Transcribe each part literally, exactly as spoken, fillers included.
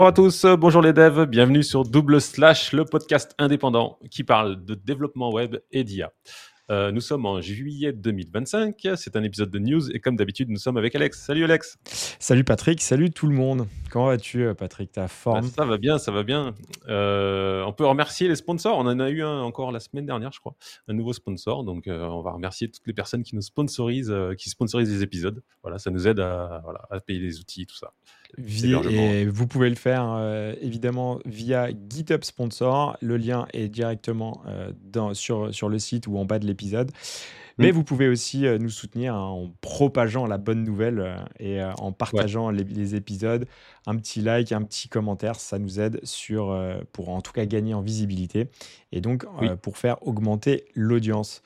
Bonjour à tous, euh, bonjour les devs, bienvenue sur Double Slash, le podcast indépendant qui parle de développement web et d'I A. Euh, nous sommes en juillet deux mille vingt-cinq, c'est un épisode de news et comme d'habitude nous sommes avec Alex. Salut Alex. Salut Patrick, salut tout le monde. Comment vas-tu Patrick, t'as Bah, forme? ça va bien, ça va bien. Euh, on peut remercier les sponsors, on en a eu un encore la semaine dernière je crois, un nouveau sponsor, donc euh, on va remercier toutes les personnes qui nous sponsorisent, euh, qui sponsorisent les épisodes. Voilà, ça nous aide à, voilà, à payer les outils, tout ça. Vi- Et vous pouvez le faire euh, évidemment via GitHub Sponsor. Le lien est directement euh, dans, sur, sur le site ou en bas de l'épisode. Mais Mm. vous pouvez aussi euh, nous soutenir hein, en propageant la bonne nouvelle euh, et euh, en partageant les, les épisodes. Un petit like, un petit commentaire, ça nous aide sur, euh, pour en tout cas gagner en visibilité et donc Oui. euh, pour faire augmenter l'audience.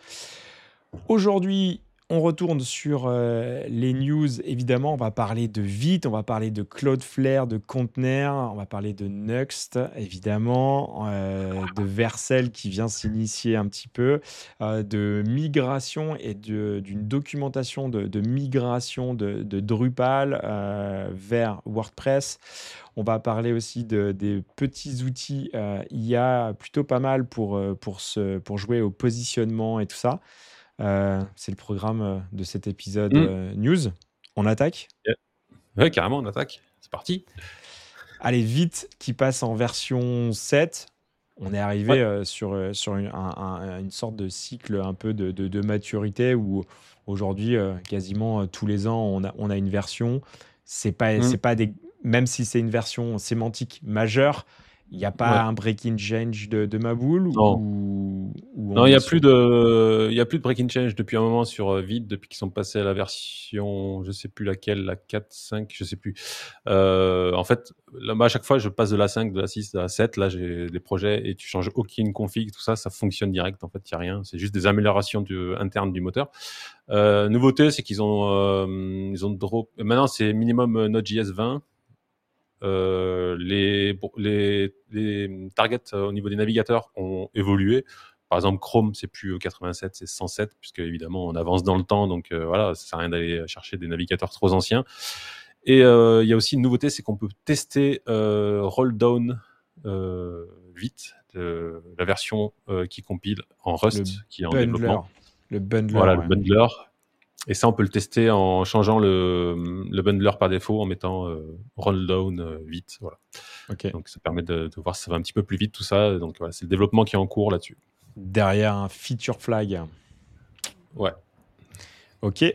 Aujourd'hui, on retourne sur euh, les news. Évidemment, on va parler de Vite, on va parler de Cloudflare, de Container, on va parler de Nuxt, évidemment, euh, de Vercel qui vient s'initier un petit peu, euh, de migration et de- d'une documentation de, de migration de, de Drupal euh, vers WordPress. On va parler aussi de, des petits outils euh, I A plutôt pas mal pour, euh, pour, se, pour jouer au positionnement et tout ça. Euh, c'est le programme euh, de cet épisode Mm. euh, news. On attaque. Yeah. Ouais, carrément, on attaque. C'est parti. Allez, Vite qui passe en version sept. On est arrivé Ouais. euh, sur, euh, sur une, un- un- une sorte de cycle un peu de, de- de maturité où aujourd'hui, euh, quasiment euh, tous les ans, on a, on a une version. C'est pas, Mm. c'est pas des, même si c'est une version sémantique majeure, il n'y a pas Ouais. un breaking change de, de ma boule Non. ou, ou Non, on il y est a sur... plus de, il y a plus de breaking change depuis un moment sur euh, Vite, depuis qu'ils sont passés à la version, je sais plus laquelle, la quatre, cinq, je sais plus. Euh, en fait, là, moi, à chaque fois, je passe de la cinq, de la six, de la sept. Là, j'ai des projets et tu changes aucune config, tout ça, ça fonctionne direct. En fait, il y a rien. C'est juste des améliorations du, internes du moteur. Euh, nouveauté, c'est qu'ils ont, euh, ils ont drop. Maintenant, c'est minimum euh, Node.js vingt. Euh, les, les, les targets euh, au niveau des navigateurs ont évolué. Par exemple, Chrome, c'est plus quatre-vingt-sept, c'est cent sept, puisque évidemment, on avance dans le temps. Donc euh, voilà, ça sert à rien d'aller chercher des navigateurs trop anciens. Et euh, il y a aussi une nouveauté, c'est qu'on peut tester euh, roll down euh, vite, de, la version euh, qui compile en Rust, Le qui est en bundler. développement. Le bundler, Voilà, ouais. le bundler. Et ça, on peut le tester en changeant le, le bundler par défaut, en mettant euh, roll down euh, vite. Voilà. Ok. Donc ça permet de, de voir si ça va un petit peu plus vite tout ça. Donc voilà, c'est le développement qui est en cours là-dessus. Derrière un feature flag. Ouais. Ok.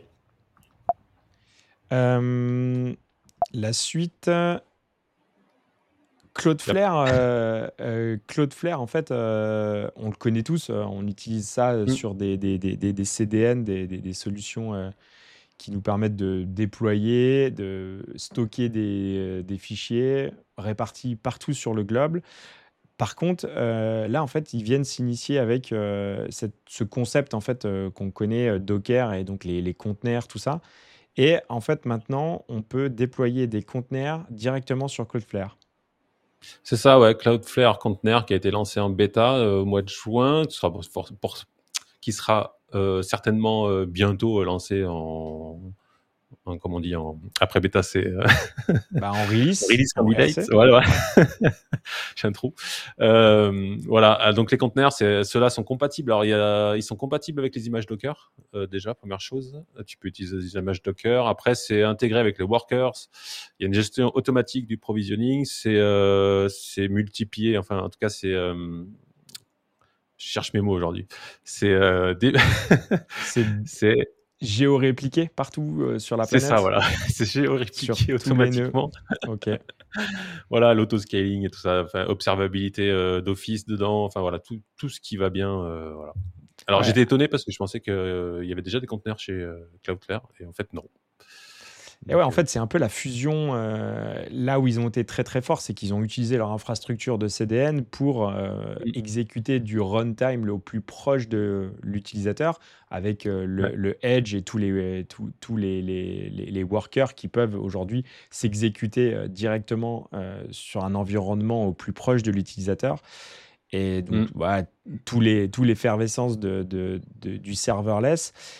Euh, la suite. euh, Cloudflare, euh, euh, Cloudflare, en fait, euh, on le connaît tous. euh, on utilise ça euh, Mm. sur des, des, des, des- des C D N, des, des- des solutions euh, qui nous permettent de déployer, de stocker des, euh, des fichiers répartis partout sur le globe. Par contre, euh, là, en fait, ils viennent s'initier avec euh, cette- ce concept en fait euh, qu'on connaît, euh, Docker et donc les, les conteneurs, tout ça. Et en fait, maintenant, on peut déployer des conteneurs directement sur Cloudflare. C'est ça, ouais. Cloudflare Container qui a été lancé en bêta euh, au mois de juin, qui sera, pour- pour- qui sera euh, certainement euh, bientôt lancé en, en, comment on dit, en, après bêta, c'est euh, Bah, en release, release en candidate. R C. Voilà, ouais. J'ai un trou. Euh, voilà. Ah, donc les conteneurs, c'est, ceux-là sont compatibles. Alors il y a, ils sont compatibles avec les images Docker. Euh, déjà, première chose, tu peux utiliser des images Docker. Après, c'est intégré avec les workers. Il y a une gestion automatique du provisioning. C'est, euh, c'est multiplié. Enfin, en tout cas, c'est. Euh, je cherche mes mots aujourd'hui. C'est, euh, des... C'est c'est, géorépliqué partout euh, sur la c'est ça, planète, voilà. C'est sur géorépliqué tous les nœuds. automatiquement. Ok. Voilà, l'autoscaling et tout ça, enfin, observabilité euh, d'office dedans, enfin voilà, tout, tout ce qui va bien. Euh, voilà. Alors Ouais. j'étais étonné parce que je pensais qu'il euh, y avait déjà des conteneurs chez euh, Cloudflare et en fait non. Et ouais, Donc, en euh, fait, c'est un peu la fusion. euh, là où ils ont été très très forts, c'est qu'ils ont utilisé leur infrastructure de C D N pour euh, mm, exécuter du runtime le plus proche de l'utilisateur, avec euh, ouais, le, le Edge et tous les, tous, tous les, les, les- les workers qui peuvent aujourd'hui s'exécuter euh, directement euh, sur un environnement au plus proche de l'utilisateur. Et donc, mm, voilà, tous les, tous l'effervescence de, de- de- du serverless.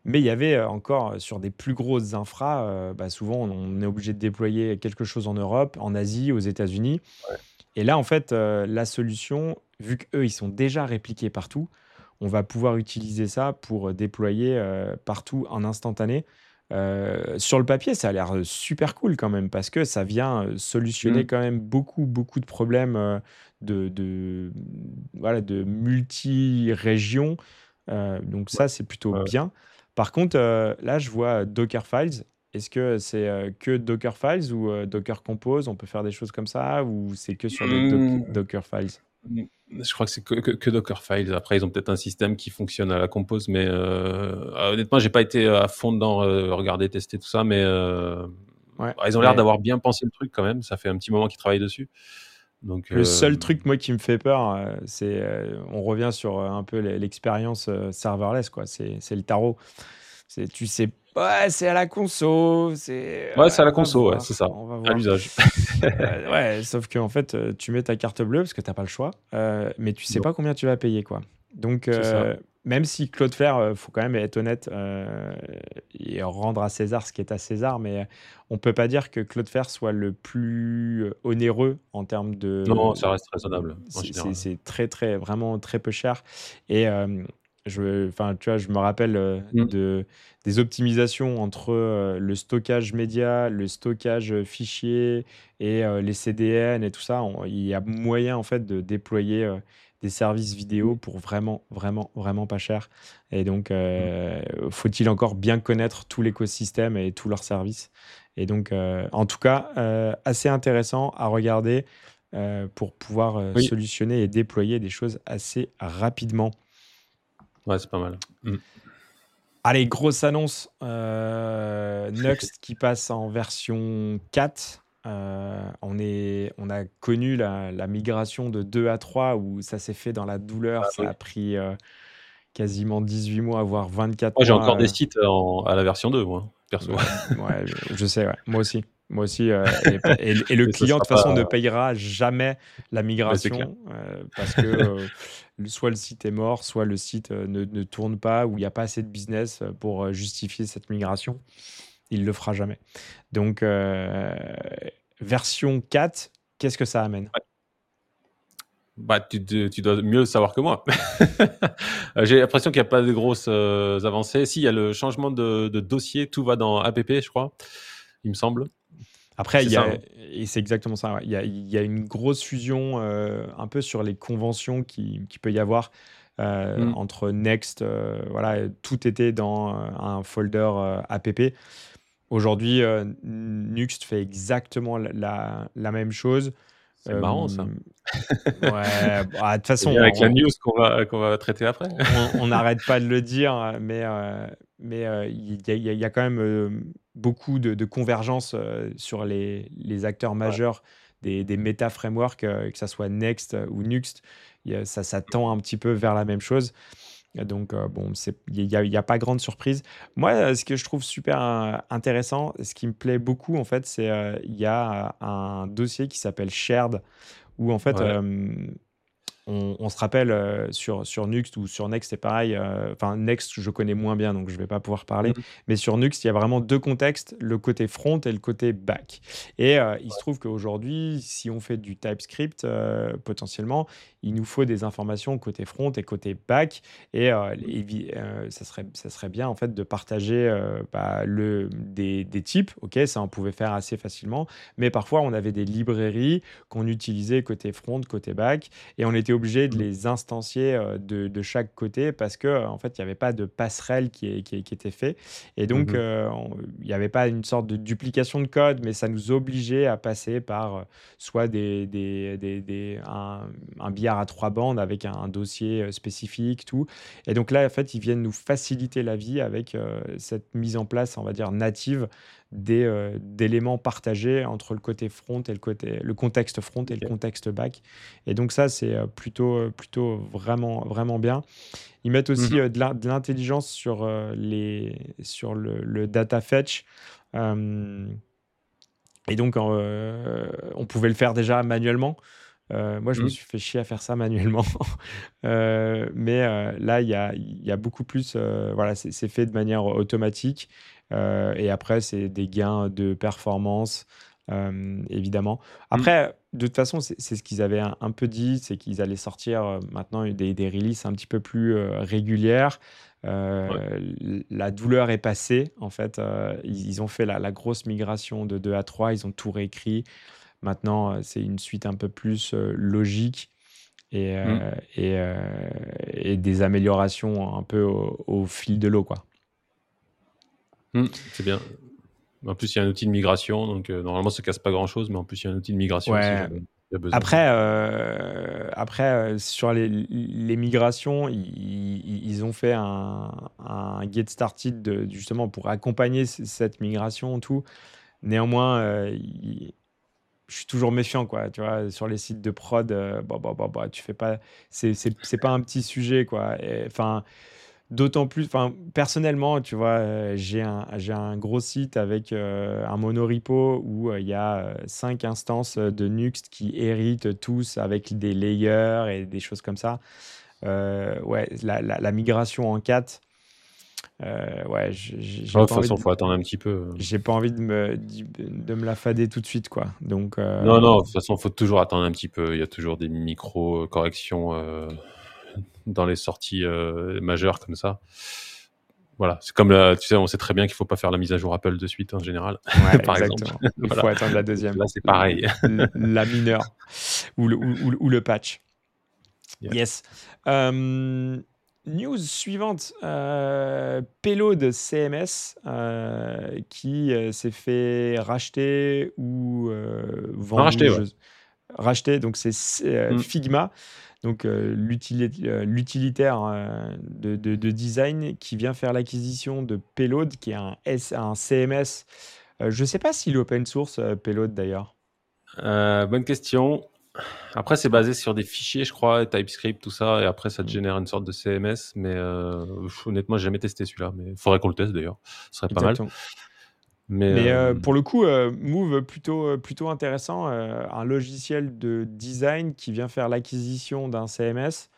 Mais il y avait euh, encore euh, sur des plus grosses infras, euh, bah, souvent on on est obligé de déployer quelque chose en Europe, en Asie, aux États-Unis. Ouais. Et là, en fait, euh, la solution, vu qu'eux, ils sont déjà répliqués partout, on va pouvoir utiliser ça pour déployer euh, partout en instantané. Euh, sur le papier, ça a l'air euh, super cool quand même parce que ça vient euh, solutionner Mm. quand même beaucoup, beaucoup de problèmes euh, de, de, voilà, de multi-régions. Euh, donc Ouais. ça, c'est plutôt Ouais. bien. Par contre, euh, là, je vois Dockerfiles. Est-ce que c'est euh, que Dockerfiles ou euh, Docker Compose? On peut faire des choses comme ça ou c'est que sur des doc- Mm. Dockerfiles? Mm. Je crois que c'est que, que, que Dockerfiles. Après, ils ont peut-être un système qui fonctionne à la compose, mais euh, ah, honnêtement, j'ai pas été à fond dedans, euh, regarder, tester tout ça, mais euh, Ouais, bah, ils ont l'air mais d'avoir bien pensé le truc quand même. Ça fait un petit moment qu'ils travaillent dessus. Donc, le euh, seul truc, moi, qui me fait peur, euh, c'est, euh, on revient sur euh, un peu l'e- l'expérience euh, serverless, quoi. C'est, c'est le tarot. C'est, tu sais, ouais, c'est à la conso, c'est, ouais, ouais, c'est à la on va conso, ouais, c'est voir, ça, on va à voir. l'usage. Euh, ouais, sauf qu'en fait, euh, tu mets ta carte bleue parce que t'as pas le choix, euh, mais tu sais Non, pas combien tu vas payer, quoi. Donc, c'est ça. euh, même si Cloudflare, euh, faut quand même être honnête euh, et rendre à César ce qui est à César, mais euh, on peut pas dire que Cloudflare soit le plus euh, onéreux en termes Non, de. ça reste raisonnable en C'est c'est- général. c'est très, très, vraiment très peu cher. Et euh, je, enfin, tu vois, je me rappelle euh, Mm. de, des optimisations entre euh, le stockage média, le stockage fichier et euh, les C D N et tout ça. On- il y a moyen en fait de déployer euh, des services vidéo pour vraiment, vraiment, vraiment pas cher. Et donc, Mm. euh, faut-il encore bien connaître tout l'écosystème et tous leurs services. Et donc, euh, en tout cas, euh, assez intéressant à regarder euh, pour pouvoir euh, Oui, solutionner et déployer des choses assez rapidement. ouais, c'est pas mal. Mm. Allez, grosse annonce. euh, Nuxt qui passe en version quatre. Euh, on, est, on a connu la, la migration de deux à trois où ça s'est fait dans la douleur. Ah Ça oui. a pris euh, quasiment dix-huit mois, voire vingt-quatre Moi, j'ai mois. encore des euh, sites en- à la version deux, moi, perso. Ouais, ouais, je sais, ouais. Moi aussi. Moi aussi. euh, et, pa- et le et le Et ça client, de sera toute pas. façon, ne payera jamais la Ouais, c'est clair. migration euh, parce que euh, le- soit le site est mort, soit le site euh, ne, ne tourne pas ou il n'y a pas assez de business euh, pour euh, justifier cette migration. Il ne le fera jamais. Donc, euh, version quatre, qu'est-ce que ça amène? Bah, tu, tu- tu dois mieux le savoir que moi. Euh, J'ai l'impression qu'il n'y a pas de grosses euh, avancées. Si, il y a le changement de, de dossier, tout va dans app, je crois, il me semble. Après, C'est il y ça, a, hein. et c'est exactement ça, ouais. Il y a, il y a une grosse fusion euh, un peu sur les conventions qui, qui peut y avoir euh, Mm. entre Next. Euh, voilà, tout était dans euh, un folder euh, app. Aujourd'hui, euh, Nuxt fait exactement la, la- la même chose. C'est marrant, Euh, ça. ouais, bah, de toute C'est façon, bien avec la on news qu'on va, qu'on va traiter après. on- on n'arrête pas de le dire, mais euh, mais euh, il y, a il y a- il y a quand même euh, beaucoup de, de convergence euh, sur les, les acteurs Ouais. majeurs des, des méta frameworks, euh, que ça soit Next ou Nuxt. Il y a- ça, ça tend un petit peu vers la même chose. Donc, euh, bon, c'est, il n'y a, il y a pas grande surprise. Moi, euh, ce que je trouve super euh, intéressant, ce qui me plaît beaucoup, en fait, c'est euh, il y a un dossier qui s'appelle Shared, où en fait, Ouais. euh, on, on se rappelle euh, sur, sur Nuxt ou sur Next, c'est pareil. euh, Enfin, Next, je connais moins bien, donc je ne vais pas pouvoir parler. Mm. Mais sur Nuxt, il y a vraiment deux contextes, le côté front et le côté back. Et euh, il se trouve qu'aujourd'hui, si on fait du TypeScript, euh, potentiellement, il nous faut des informations côté front et côté back. Et euh, évi- euh, ça serait, ça serait bien, en fait, de partager euh, bah, le, des, des types. OK, ça, on pouvait faire assez facilement. Mais parfois, on avait des librairies qu'on utilisait côté front, côté back et on était obligé de Mm. les instancier euh, de, de chaque côté parce que euh, en fait il n'y avait pas de passerelle qui, est- qui, qui était fait et donc Mhm. euh, on- il n'y avait pas une sorte de duplication de code mais ça nous obligeait à passer par euh, soit des, des, des- des- un, un billard à trois bandes avec un, un dossier euh, spécifique tout et donc là en fait ils viennent nous faciliter la vie avec euh, cette mise en place on va dire native des, euh, d'éléments partagés entre le côté front et le côté le contexte front et le Ok. contexte back et donc ça, c'est euh, plutôt, euh, plutôt vraiment, vraiment bien. Ils mettent aussi Mhm. euh, de l'in- de l'intelligence sur, euh, les, sur le, le data fetch. Euh, et donc, euh, on pouvait le faire déjà manuellement. Euh, moi, je me Mm. suis fait chier à faire ça manuellement. Euh, mais euh, là, il y a, il y a beaucoup plus. Euh, voilà, c'est c'est fait de manière automatique. Euh, et après, c'est des gains de performance, euh, évidemment. Mm. Après, de toute façon, c'est c'est ce qu'ils avaient un, un peu dit, c'est qu'ils allaient sortir euh, maintenant des, des releases un petit peu plus euh, régulières. Ouais. Euh, l- la douleur est passée, en fait. Euh, ils, ils ont fait la, la grosse migration de deux à trois, ils ont tout réécrit. Maintenant, euh, c'est une suite un peu plus euh, logique et, Mm. euh, et, euh, et des améliorations un peu au, au fil de l'eau, quoi. Mm. C'est bien. En plus, il y a un outil de migration, donc euh, normalement, ça casse pas grand-chose, mais en plus, il y a un outil de migration si Ouais. jamais il y a besoin. Après, euh, après euh, sur les, les migrations, ils, ils- ils ont fait un, un get started de, justement pour accompagner c- cette migration, tout. Néanmoins, euh, il- je suis toujours méfiant, quoi. Tu vois, sur les sites de prod, euh, bah, bah, bah, bah, tu fais pas, c'est, c'est, c'est pas un petit sujet, quoi. Et, enfin, d'autant plus, enfin, personnellement, tu vois, euh, j'ai un, j'ai un gros site avec euh, un monorepo où euh, il y a euh, cinq instances euh, de Nuxt qui héritent tous avec des layers et des choses comme ça. Euh, ouais, la, la- la migration en quatre, euh, ouais, j'ai j'ai- Ah, j'ai de toute pas envie façon, de, il faut attendre un petit peu. j'ai pas envie de me, de me la fader tout de suite, quoi. Donc, Non, euh, non, de toute façon, il faut toujours attendre un petit peu. Il y a toujours des micro-corrections euh, dans les sorties euh, majeures comme ça. Voilà, c'est comme la, tu sais, on sait très bien qu'il faut pas faire la mise à jour Apple de suite en général, ouais, par exemple. exactement. Il faut Voilà. attendre la Donc deuxième, là, c'est l- pareil. l- la mineure ou le, ou, ou- ou le patch. Yeah. Yes. Euh, news suivante. Euh, Payload C M S euh, qui euh, s'est fait racheter ou euh, On a vendu. racheté, ouais. Je... Racheter, donc c'est euh, Mm. Figma, donc euh, l'utili- euh, l'utilitaire euh, de, de- de design qui vient faire l'acquisition de Payload, qui est un, S, un C M S. Euh, je ne sais pas s'il est open source, euh, Payload d'ailleurs. Euh, bonne question. Après, c'est Ah, basé sur des fichiers, je crois, TypeScript, tout ça, et après, ça te mm, génère une sorte de C M S. Mais euh, honnêtement, j'ai jamais testé celui-là. Mais il faudrait qu'on le teste d'ailleurs. Ce serait pas mal. exactement. Mais Mais euh, euh, pour le coup, euh, Move plutôt, euh, plutôt intéressant, euh, un logiciel de design qui vient faire l'acquisition d'un C M S.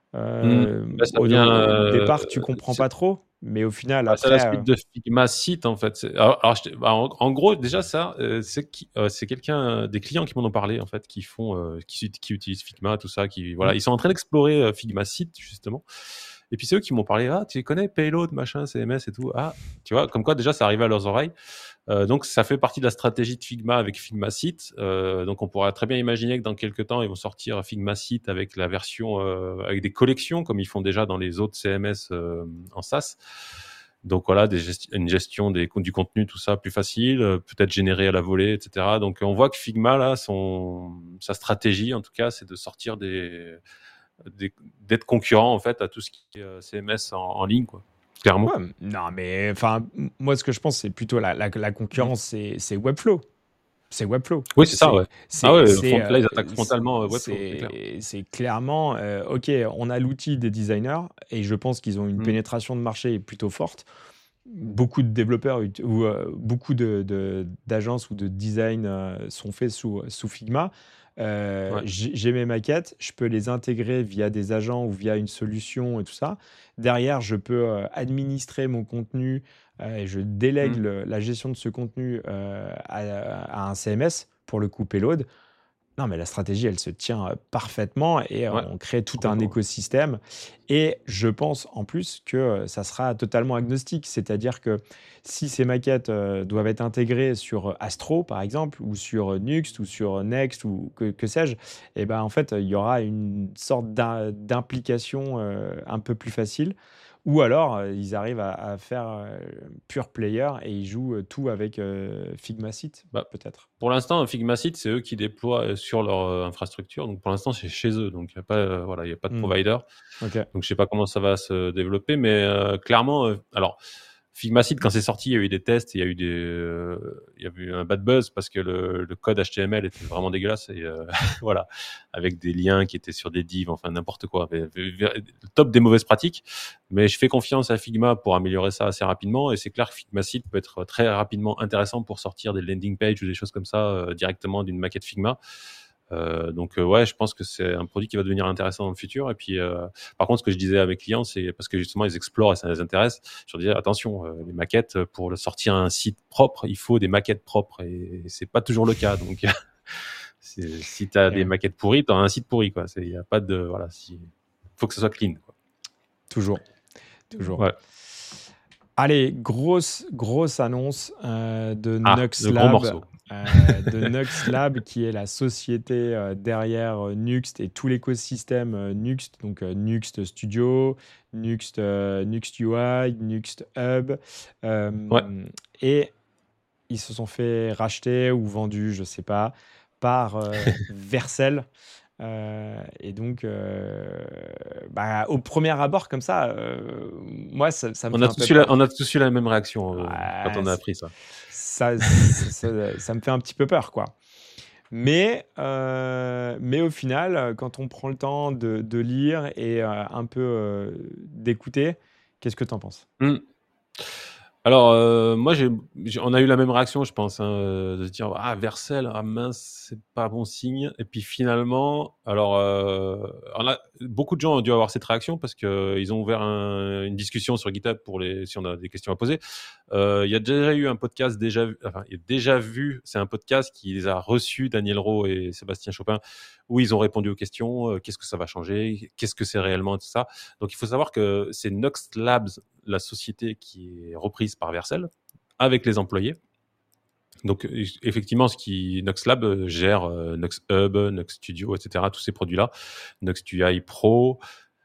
mm, Euh, là, ça au, vient. au euh, départ, tu comprends c'est pas trop, mais au final, bah, c'est la après, euh, suite de Figma Site en fait. C'est- Alors, alors, je t'ai- bah, en, en gros, déjà ça, euh, c'est qui- euh, c'est quelqu'un, euh, des clients qui m'en ont parlé en fait, qui font, euh, qui, qui utilisent Figma, tout ça, qui voilà, hmm, ils sont en train d'explorer euh, Figma Site justement. Et puis c'est eux qui m'ont parlé, ah, tu connais Payload, machin, C M S et tout. Ah, tu vois, comme quoi déjà ça arrivait à leurs oreilles. Euh, donc ça fait partie de la stratégie de Figma avec Figma Site. Euh, donc on pourrait très bien imaginer que dans quelques temps ils vont sortir Figma Site avec la version euh, avec des collections comme ils font déjà dans les autres C M S euh, en SaaS. Donc voilà, des gesti- une gestion des, du contenu, tout ça plus facile, euh, peut-être généré à la volée, et cetera. Donc on voit que Figma là, son sa stratégie en tout cas, c'est de sortir des des- d'être concurrent en fait à tout ce qui est euh, C M S en, en ligne, quoi. Clairement. ouais, non, mais enfin, m- moi, ce que je pense, c'est plutôt la, la, la Mhm. concurrence, c'est c'est Webflow. C'est Webflow. Oui, c'est ça, C'est ouais. Ah c'est ouais, c'est front- là euh, ils attaquent frontalement euh, Webflow, c'est clair. c'est c'est clairement euh, OK, on a l'outil des designers et je pense qu'ils ont une Mhm. pénétration de marché plutôt forte. Beaucoup de développeurs ut- ou euh, beaucoup de, de- d'agences ou de design euh, sont faits sous, sous Figma. Euh, Ouais. j'ai j'ai mes maquettes, je peux les intégrer via des agents ou via une solution et tout ça. Derrière, je peux euh, administrer mon contenu euh, et je délègue Mhm. le- la gestion de ce contenu euh, à, à un C M S, pour le coup Payload. Non, mais la stratégie, elle se tient euh, parfaitement et euh, Ouais, on crée tout un complètement. écosystème. Et je pense en plus que euh, ça sera totalement agnostique, c'est-à-dire que si ces maquettes euh, doivent être intégrées sur euh, Astro, par exemple, ou sur euh, Nuxt, ou sur euh, Next, ou que, que sais-je, et ben en fait, il y aura une sorte d'im- d'implication euh, un peu plus facile. Ou alors, euh, ils arrivent à, à faire euh, pure player et ils jouent euh, tout avec euh, Figma Site, Bah, peut-être. pour l'instant, Figma Site, c'est eux qui déploient euh, sur leur euh, infrastructure. Donc pour l'instant, c'est chez eux. Donc il n'y a pas, euh, voilà, il y a pas de Hmm, provider. ok. Donc je sais pas comment ça va se développer, mais euh, clairement, euh, alors Figma Site, quand c'est sorti, il y a eu des tests, il y a eu des, euh, il y a eu un bad buzz parce que le, le code H T M L était vraiment dégueulasse et euh, voilà, avec des liens qui étaient sur des divs, enfin n'importe quoi. Mais, le top des mauvaises pratiques. Mais je fais confiance à Figma pour améliorer ça assez rapidement et c'est clair que Figma Site peut être très rapidement intéressant pour sortir des landing pages ou des choses comme ça euh, directement d'une maquette Figma. Euh, donc euh, ouais, je pense que c'est un produit qui va devenir intéressant dans le futur. Et puis, euh, par contre, ce que je disais à mes clients, c'est parce que justement ils explorent et ça les intéresse. Je leur disais attention, euh, les maquettes pour le sortir un site propre, il faut des maquettes propres et c'est pas toujours le cas. Donc c'est, si t'as Et des ouais, maquettes pourries, t'as un site pourri quoi. Il y a pas de voilà, si faut que ça soit clean. Quoi. toujours, toujours. Ouais. Allez, grosse, grosse annonce euh, de Ah, Nux le gros Lab, morceau. euh, de Nux Lab, qui est la société euh, derrière euh, Nuxt et tout l'écosystème euh, Nuxt, donc euh, Nuxt Studio, Nuxt, euh, Nuxt U I, Nuxt Hub, Ouais. euh, et ils se sont fait racheter ou vendus, je sais pas, par euh, Vercel. Euh, et donc, euh, bah, au premier abord, comme ça, euh, moi, ça, ça me On fait a un peu tous eu la, peur. on a tous eu la même réaction euh, quand Ouais, on a c- appris ça. ça, ça, ça- ça me fait un petit peu peur, quoi. Mais, euh, mais au final, euh, quand on prend le temps de, de lire et euh, un peu euh, d'écouter, qu'est-ce que tu en penses? Hmm. Alors, euh, moi, j'ai, j'ai- on a eu la même réaction, je pense, hein, euh, de se dire ah Vercel, ah mince, c'est pas bon signe. Et puis finalement, alors, euh, on a, beaucoup de gens ont dû avoir cette réaction parce que euh, ils ont ouvert un- une discussion sur GitHub pour les, si on a des questions à poser. Euh, Il y a déjà eu un podcast déjà, vu- enfin, il y a déjà vu, c'est un podcast qui les a reçus, Daniel Rowe et Sébastien Chopin, où ils ont répondu aux questions. euh, qu'est-ce que ça va changer? Qu'est-ce que c'est réellement tout ça? Donc, il faut savoir que c'est Next Labs, la société qui est reprise par Vercel, avec les employés. Donc, effectivement, ce qui NuxLab euh, gère euh, Nux Hub, Nux Studio, et cetera, tous ces produits-là. Nuxt U I Pro.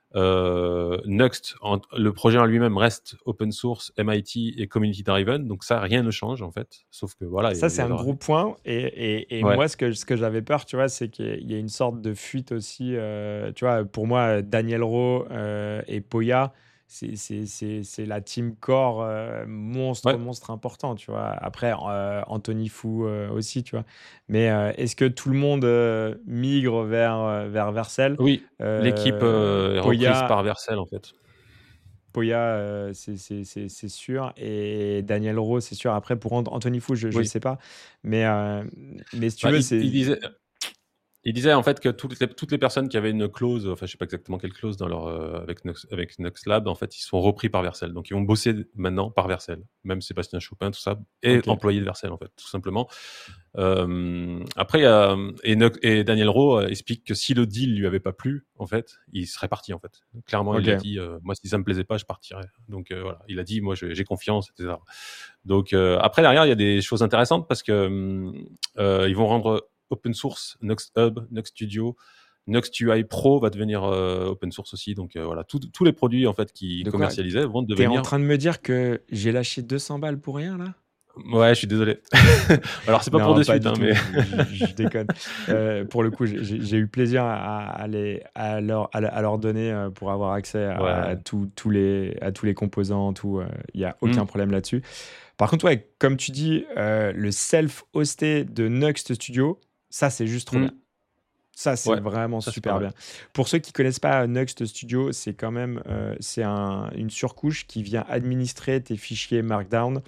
Euh, Nuxt, en, le projet en lui-même reste open source, M I T et community driven. Donc, ça, rien ne change, en fait. Sauf que, voilà, il Ça, y a, il c'est y a un leur... gros point. Et, et, et Ouais. moi, ce que, ce que j'avais peur, tu vois, c'est qu'il y a une sorte de fuite aussi. Euh, tu vois, pour moi, Daniel Rowe euh, et Poya, c'est c'est- c'est- c'est la team core euh, monstre, Ouais. monstre important, tu vois. Après, euh, Anthony Fou euh, aussi, tu vois. Mais euh, est-ce que tout le monde euh, migre vers, euh, vers Vercel? Oui, l'équipe Euh, euh, est reprise Poya, par Vercel, en fait. Poya, euh, c'est c'est- c'est- c'est sûr. Et Daniel Rowe, c'est sûr. Après, pour Ant- Anthony Fou, je ne Oui. sais pas. Mais, euh, mais si tu Bah, veux, il, il c'est. disait, Il disait en fait que toutes les, toutes les personnes qui avaient une clause, enfin je sais pas exactement quelle clause dans leur euh, avec Nux, avec NuxLab, en fait ils sont repris par Vercel. Donc ils vont bosser maintenant par Vercel. Même Sébastien Chopin, tout ça est Ok, employé de Vercel en fait, tout simplement. Euh, après il y a et, Nux- et Daniel Rowe euh, explique que si le deal lui avait pas plu, en fait, il serait parti en fait. Clairement il a ok. dit euh, moi si ça me plaisait pas je partirais. Donc euh, voilà, il a dit moi je- j'ai confiance, et cetera. Donc euh, après derrière il y a des choses intéressantes parce que euh, ils vont rendre open source Nuxt Hub, Nuxt Studio, Nuxt U I Pro va devenir euh, open source aussi. Donc euh, voilà, tout- tous les produits en fait qui De quoi? commercialisaient vont T'es en devenir. train de me dire que j'ai lâché deux cents balles pour rien, là? Ouais, je suis désolé. Alors c'est pas pour Non, de pas suite, du hein, mais tout. Je, je- je déconne. Euh, pour le coup, j'ai j'ai- j'ai eu plaisir à, à les, à, leur, à, à leur donner euh, pour avoir accès à, à ouais. tous tous les, à tous les composants, tout. Il n'y a aucun Hmm. problème là-dessus. Par contre, ouais, comme tu dis, euh, le self-hosté de Nuxt Studio, ça, c'est juste trop Hmm. bien. Ça, c'est Ouais, vraiment ça c'est pas super mal. bien. Pour ceux qui connaissent pas Nuxt Studio, c'est quand même euh, c'est un- une surcouche qui vient administrer tes fichiers Markdown.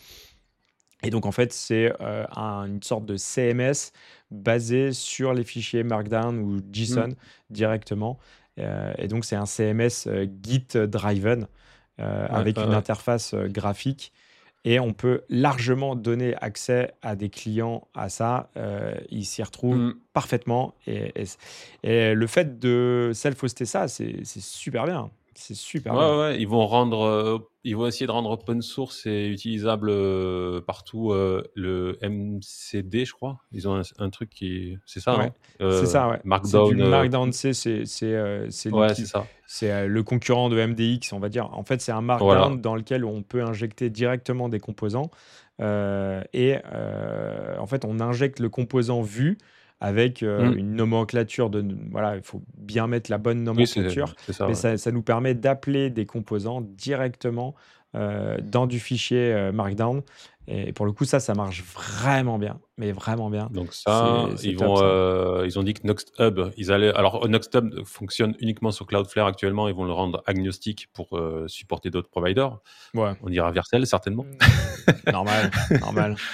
Et donc, en fait, c'est euh, un- une sorte de C M S basé sur les fichiers Markdown ou Hmm. JSON directement. Euh, et donc, c'est un C M S euh, Git-driven euh, Ouais, avec ouais, une ouais. interface euh, graphique. Et on peut largement donner accès à des clients à ça. Euh, ils s'y retrouvent Hmm. parfaitement. Et, et- et le fait de self-hoster ça, c'est c'est super bien. C'est super Ouais, bien. ouais, ouais, ils vont rendre, euh, ils vont essayer de rendre open source et utilisable euh, partout euh, le M C D, je crois. Ils ont un, un truc qui, c'est ça, Ouais, hein c'est Euh, ça, ouais. C'est du Markdown. euh, Markdown C, c'est c'est euh, c'est Ouais, c'est l'outil, ça. c'est euh, le concurrent de M D X, on va dire. En fait, c'est un Voilà. Markdown dans lequel on peut injecter directement des composants. Euh, et euh, en fait, on injecte le composant vu avec euh, Hmm. une nomenclature de. Voilà, il faut bien mettre la bonne Oui, c'est nomenclature, c'est ça, mais ouais. ça, ça nous permet d'appeler des composants directement euh, dans du fichier euh, Markdown. Et pour le coup, ça, ça marche vraiment bien, mais vraiment bien. Donc ça, C'est c'est ils top, vont, ça. euh, ils ont dit que Next Hub, ils allaient. Alors Next Hub fonctionne uniquement sur Cloudflare actuellement. Ils vont le rendre agnostique pour euh, supporter d'autres providers. Ouais. On dira Vercel certainement. Mm, normal, normal.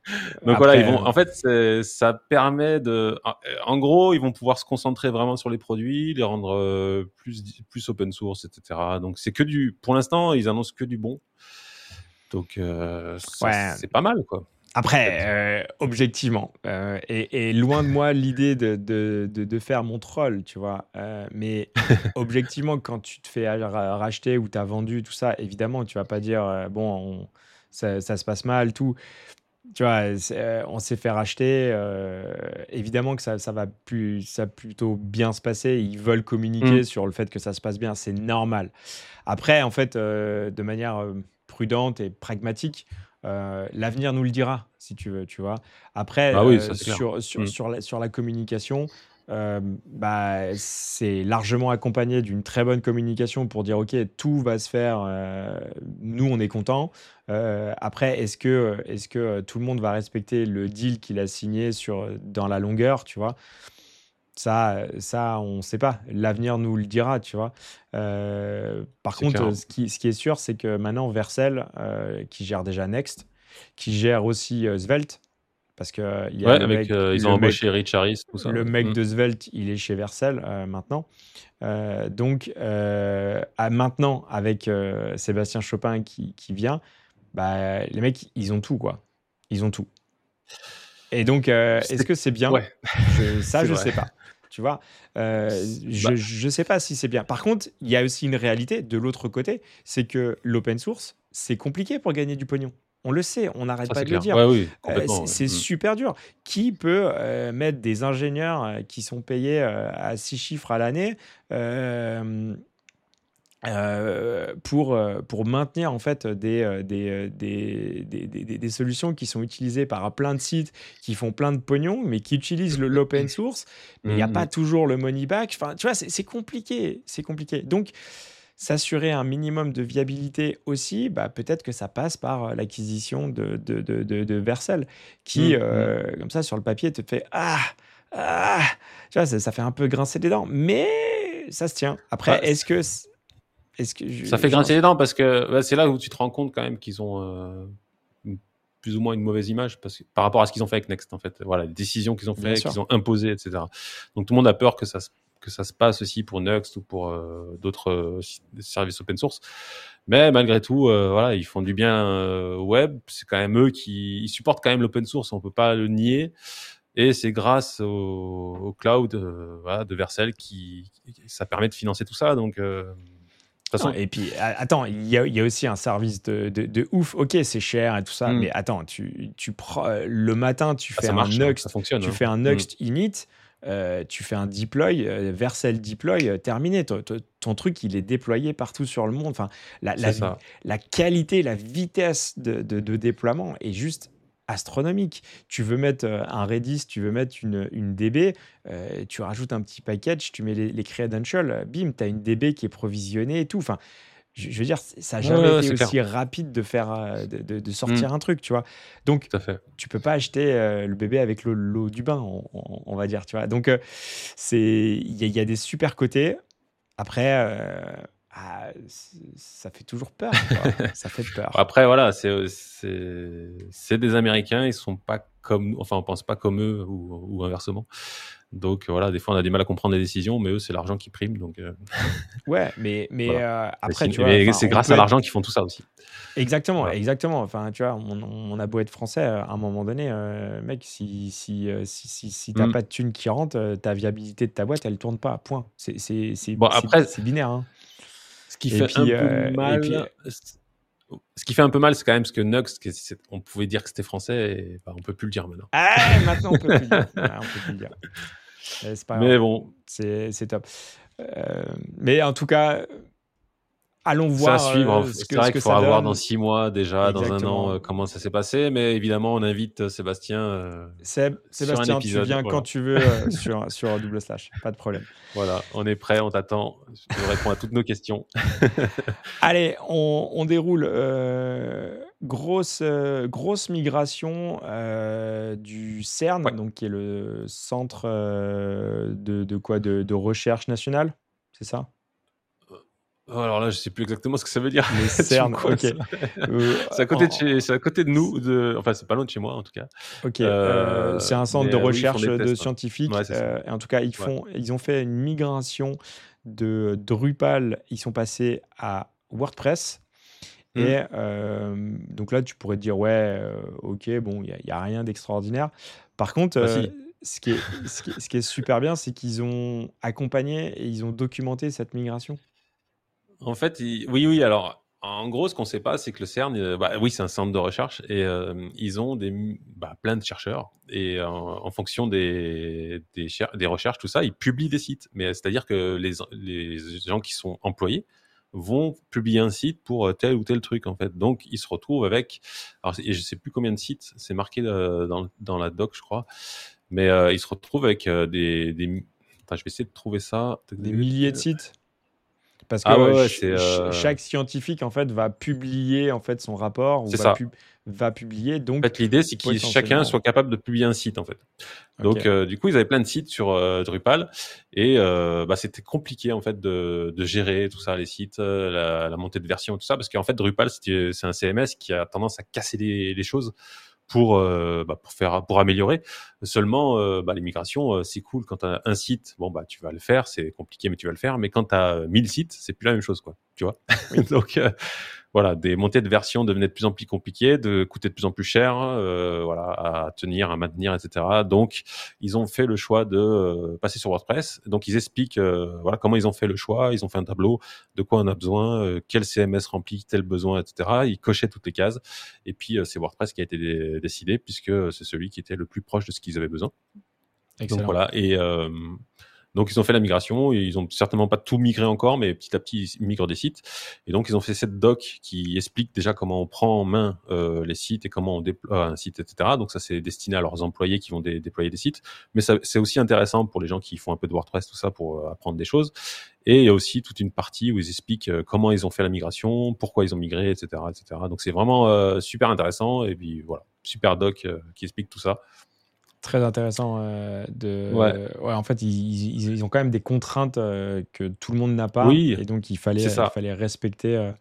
Donc voilà, ils Après, vont. euh, En fait, c'est- ça permet de. En en gros, ils vont pouvoir se concentrer vraiment sur les produits, les rendre euh, plus plus open source, et cetera. Donc c'est que du. Pour l'instant, ils annoncent que du bon. Donc euh, ça, ouais. c'est pas mal, quoi. En fait. Après, euh, objectivement, euh, et, et loin de moi l'idée de, de, de, de faire mon troll, tu vois. Euh, mais objectivement, quand tu te fais ra- racheter ou tu as vendu, tout ça, évidemment, tu vas pas dire, euh, bon, on- ça, ça se passe mal, tout. Tu vois, c'est, euh, on s'est fait racheter. Euh, évidemment que ça, ça va plus, ça plutôt bien se passer. Ils veulent communiquer Mm. sur le fait que ça se passe bien. C'est normal. Après, en fait, euh, de manière euh, prudente et pragmatique, euh, l'avenir nous le dira, si tu veux, tu vois. Après, Ah oui, euh, ça c'est clair. sur, sur, Mm. sur la, sur la communication, euh, bah, c'est largement accompagné d'une très bonne communication pour dire, OK, tout va se faire, euh, nous, on est contents. Euh, après, est-ce que, est-ce que euh, tout le monde va respecter le deal qu'il a signé sur, dans la longueur, tu vois? Ça, euh, ça, on ne sait pas. L'avenir nous le dira, tu vois. Euh, par C'est contre, clair. euh, ce qui, ce qui est sûr, c'est que maintenant, Vercel, euh, qui gère déjà Next, qui gère aussi euh, Svelte, parce que euh, il y a Ouais, le avec mec, euh, ils ont le mec, embauché Rich Harris, tout ça. le Ouais. mec Mm. de Svelte, il est chez Vercel euh, maintenant. Euh, donc, euh, à maintenant, avec euh, Sébastien Chopin qui, qui vient, bah, les mecs, ils ont tout, quoi. Ils ont tout. Et donc, euh, est-ce C'est- que c'est bien? Ouais, Je, ça, c'est je vrai. sais pas. Tu vois, Euh, je, Bah, je sais pas si c'est bien. Par contre, il y a aussi une réalité de l'autre côté, c'est que l'open source, c'est compliqué pour gagner du pognon. On le sait, on n'arrête ça pas c'est de le clair. dire. Ouais, oui, Euh, complètement. c'est Ouais. c'est Mm. super dur. Qui peut euh, mettre des ingénieurs euh, qui sont payés euh, à six chiffres à l'année euh, euh, pour, euh, pour maintenir en fait des, euh, des, euh, des, des, des- des- des solutions qui sont utilisées par plein de sites qui font plein de pognon, mais qui utilisent le- l'open source, mais il n'y a pas Mm, toujours le money back. Enfin, tu vois, c'est c'est compliqué, c'est compliqué. Donc, s'assurer un minimum de viabilité aussi, bah, peut-être que ça passe par euh, l'acquisition de, de, de, de, de Vercel, qui, mm, mm. euh, comme ça, sur le papier, te fait Ah, ah, tu vois, ça, ça fait un peu grincer des dents, mais ça se tient. Bah, Après, est-ce que est-ce que ça je, fait j'en- grincer les dents parce que bah, c'est là où tu te rends compte quand même qu'ils ont euh, une- plus ou moins une mauvaise image parce que, par rapport à ce qu'ils ont fait avec Next en fait. Voilà, les décisions qu'ils ont Bien fait, sûr. qu'ils ont imposées, et cetera. Donc tout le monde a peur que ça se, que ça se passe aussi pour Next ou pour euh, d'autres euh, services open source. Mais malgré tout, euh, voilà, ils font du bien euh, au web. C'est quand même eux qui ils supportent quand même l'open source, on peut pas le nier. Et c'est grâce au, au cloud euh, voilà, de Vercel qui, qui- ça permet de financer tout ça. Donc euh, de toute Non, façon, et puis, a- attends, il y a, il y a aussi un service de, de, de ouf. Ok, c'est cher et tout ça, hmm, mais attends, tu, tu prends, euh, le matin, tu ah, fais ça un marche, hein, ça Next, fonctionne. tu Hein. fais un Hmm, Next init, euh, tu fais un deploy, euh, Vercel deploy, euh, terminé. Ton, ton- ton truc, il est déployé partout sur le monde. Enfin, la, la, c'est ça. la qualité, la vitesse de, de, de déploiement est juste astronomique. Tu veux mettre euh, un Redis, tu veux mettre une, une D B, euh, tu rajoutes un petit package, tu mets les, les credentials, euh, bim, tu as une D B qui est provisionnée et tout. Enfin, je, je veux dire, ça n'a Ouais, jamais ouais, ouais, été c'est clair. aussi rapide de faire, euh, de, de- de Hmm, sortir un truc, tu vois. Donc, tout à fait. tu peux pas acheter euh, le bébé avec l'eau l'eau du bain, on, on- on va dire, tu vois. Donc, euh, c'est, il y, a il y a des super côtés. Après, euh, ah, c'est- ça fait toujours peur, quoi. Ça fait peur. Après, voilà, c'est c'est c'est des Américains, ils sont pas comme, enfin, on pense pas comme eux ou, ou inversement. Donc voilà, des fois on a du mal à comprendre les décisions, mais eux c'est l'argent qui prime, donc euh, Ouais, mais, mais voilà. euh, Mais, après, sinon- tu vois, mais enfin, c'est on grâce peut à être l'argent qu'ils font tout ça aussi. exactement, Voilà. exactement. Enfin, tu vois, on, on a beau être français, euh, à un moment donné, euh, mec, si, si, euh, si, si, si t'as Hmm. pas de thunes qui rentrent, euh, ta viabilité de ta boîte, elle tourne pas. Point. C'est c'est- c'est- Bon c'est- après, c'est binaire, hein. ce qui Et fait un puis, peu euh, et puis, mal, ce qui fait un peu mal, c'est quand même ce que Nux, que c'est- on pouvait dire que c'était français, et bah, on peut plus le dire maintenant. ah, maintenant on peut plus le dire. Ouais, on peut plus le dire. Euh, c'est pas grave. Mais bon, C'est c'est top. Euh, mais en tout cas, allons c'est à voir suivre. euh, ce C'est que, ce vrai que qu'il faut ça voir dans donne. six mois déjà, dans un an, Exactement. euh, comment ça s'est passé. Mais évidemment, on invite euh, Sébastien euh, Seb, sur un Sébastien, tu épisode. viens quand Voilà. tu veux euh, sur, sur Double Slash. Pas de problème. Voilà, on est prêt, on t'attend. Je réponds à toutes nos questions. Allez, on, on déroule. euh, grosse, euh, grosse migration euh, du CERN, Ouais. donc qui est le centre euh, de, de quoi de, de recherche nationale, c'est ça? Oh, alors là, je sais plus exactement ce que ça veut dire. Les cernes, ok. Euh, c'est à côté de en- chez, c'est à côté de nous, de, enfin c'est pas loin de chez moi en tout cas. Ok, euh, c'est Euh, un centre mais de euh, oui, ils font recherche des de tests. Ouais, scientifiques. ouais c'est ça. Euh, et en tout cas, ils Ouais. font, ils ont fait une migration de Drupal. Ils sont passés à WordPress. Hmm. Et euh, donc là, tu pourrais te dire, ouais, euh, ok, bon, il n'y a, y a rien d'extraordinaire. Par contre, Bah euh, si. ce qui est, ce qui est, ce qui est super bien, c'est qu'ils ont accompagné et ils ont documenté cette migration. En fait, il- oui, oui. Alors, en gros, ce qu'on sait pas, c'est que le CERN, euh, bah, oui, c'est un centre de recherche et euh, ils ont des, bah, plein de chercheurs et euh, en fonction des, des, cher- des recherches, tout ça, ils publient des sites. Mais c'est-à-dire que les, les gens qui sont employés vont publier un site pour euh, tel ou tel truc, en fait. Donc, ils se retrouvent avec, alors, et je sais plus combien de sites, c'est marqué euh, dans, dans la doc, je crois, mais euh, ils se retrouvent avec euh, des, des, Attends, je vais essayer de trouver ça. Des milliers de sites. Parce Ah que ouais, ouais, ch- c'est ch- euh, chaque scientifique, en fait, va publier en fait, son rapport ou c'est va, ça. pub- va publier, En donc fait, l'idée, c'est que chacun potentiellement. soit capable de publier un site, en fait. Donc, Ok. euh, du coup, ils avaient plein de sites sur euh, Drupal et euh, bah, c'était compliqué, en fait, de, de gérer tout ça, les sites, euh, la, la montée de version, tout ça, parce qu'en fait, Drupal, c'est c'est un C M S qui a tendance à casser les, les choses pour euh, bah, pour faire pour améliorer. Seulement, euh, bah, les migrations, euh, c'est cool quand tu as un site, bon bah tu vas le faire, c'est compliqué mais tu vas le faire. Mais quand tu as mille sites, c'est plus la même chose, quoi. Tu vois. Oui. Donc euh, voilà, des montées de version devenaient de plus en plus compliquées, de coûter de plus en plus cher, euh, voilà, à tenir, à maintenir, et cetera. Donc, ils ont fait le choix de euh, passer sur WordPress. Donc, ils expliquent, euh, voilà, comment ils ont fait le choix. Ils ont fait un tableau de quoi on a besoin, euh, quel C M S remplit tel besoin, et cetera. Ils cochaient toutes les cases. Et puis, euh, c'est WordPress qui a été dé- décidé puisque c'est celui qui était le plus proche de ce qu'ils avaient besoin. Donc Excellent. voilà. Et euh, donc, ils ont fait la migration. Et ils ont certainement pas tout migré encore, mais petit à petit, ils migrent des sites. Et donc, ils ont fait cette doc qui explique déjà comment on prend en main euh, les sites et comment on déploie un site, et cetera. Donc, ça, c'est destiné à leurs employés qui vont dé- déployer des sites. Mais ça, c'est aussi intéressant pour les gens qui font un peu de WordPress, tout ça, pour euh, apprendre des choses. Et il y a aussi toute une partie où ils expliquent euh, comment ils ont fait la migration, pourquoi ils ont migré, et cetera, et cetera. Donc, c'est vraiment euh, super intéressant. Et puis, voilà, super doc euh, qui explique tout ça. Très intéressant euh, Ouais. de. Ouais, en fait, ils, ils- ils ont quand même des contraintes euh, que tout le monde n'a pas, Oui, et donc il c'est fallait, il ça. fallait respecter. euh.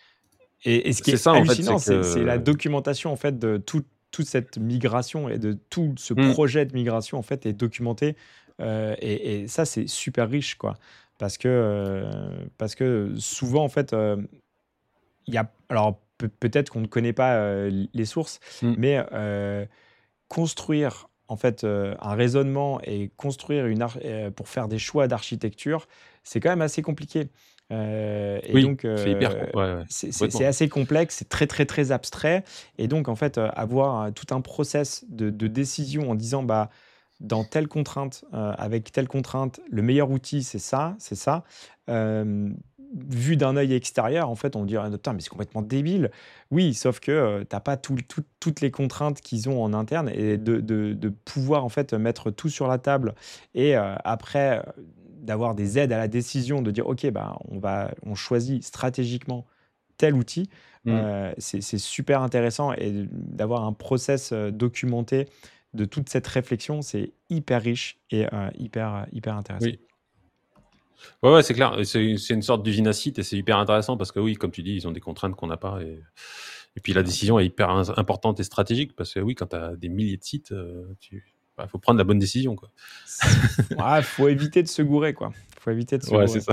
Et, et ce qui C'est est ça, en fait, c'est hallucinant, c'est c'est la que... documentation en fait de tout- toute cette migration et de tout ce Hmm. projet de migration en fait est documenté. Euh, et, et ça, c'est super riche, quoi. Parce que, euh, parce que souvent, en fait, euh, il y a. Alors, peut- peut-être qu'on ne connaît pas euh, les sources, Hmm. mais euh, construire en fait euh, un raisonnement et construire une ar- euh, pour faire des choix d'architecture, c'est quand même assez compliqué. Euh, et Oui, donc, c'est hyper... euh, com- Ouais, ouais, c'est c'est- c'est complètement. assez complexe, c'est très, très, très abstrait. Et donc, en fait, euh, avoir euh, tout un process de, de décision en disant, bah, dans telle contrainte, euh, avec telle contrainte, le meilleur outil, c'est ça, c'est ça. Euh, Vu d'un œil extérieur, en fait, on dirait, putain, mais c'est complètement débile. Oui, sauf que tu n'as pas tout- tout- toutes les contraintes qu'ils ont en interne, et de, de- de pouvoir en fait mettre tout sur la table, et euh, après euh, d'avoir des aides à la décision, de dire ok, bah, on va, on choisit stratégiquement tel outil. Hmm. Euh, c'est c'est super intéressant, et d'avoir un process euh, documenté de toute cette réflexion, c'est hyper riche et euh, hyper, hyper intéressant. Oui. Ouais, ouais, c'est clair. Et C'est c'est une sorte d'usine à site et c'est hyper intéressant parce que oui, comme tu dis, ils ont des contraintes qu'on n'a pas. Et, et puis la décision est hyper in- importante et stratégique parce que oui, quand tu as des milliers de sites, euh, tu... bah, faut prendre la bonne décision, quoi. Il faut éviter de se gourer, quoi. Faut éviter de se Ouais, c'est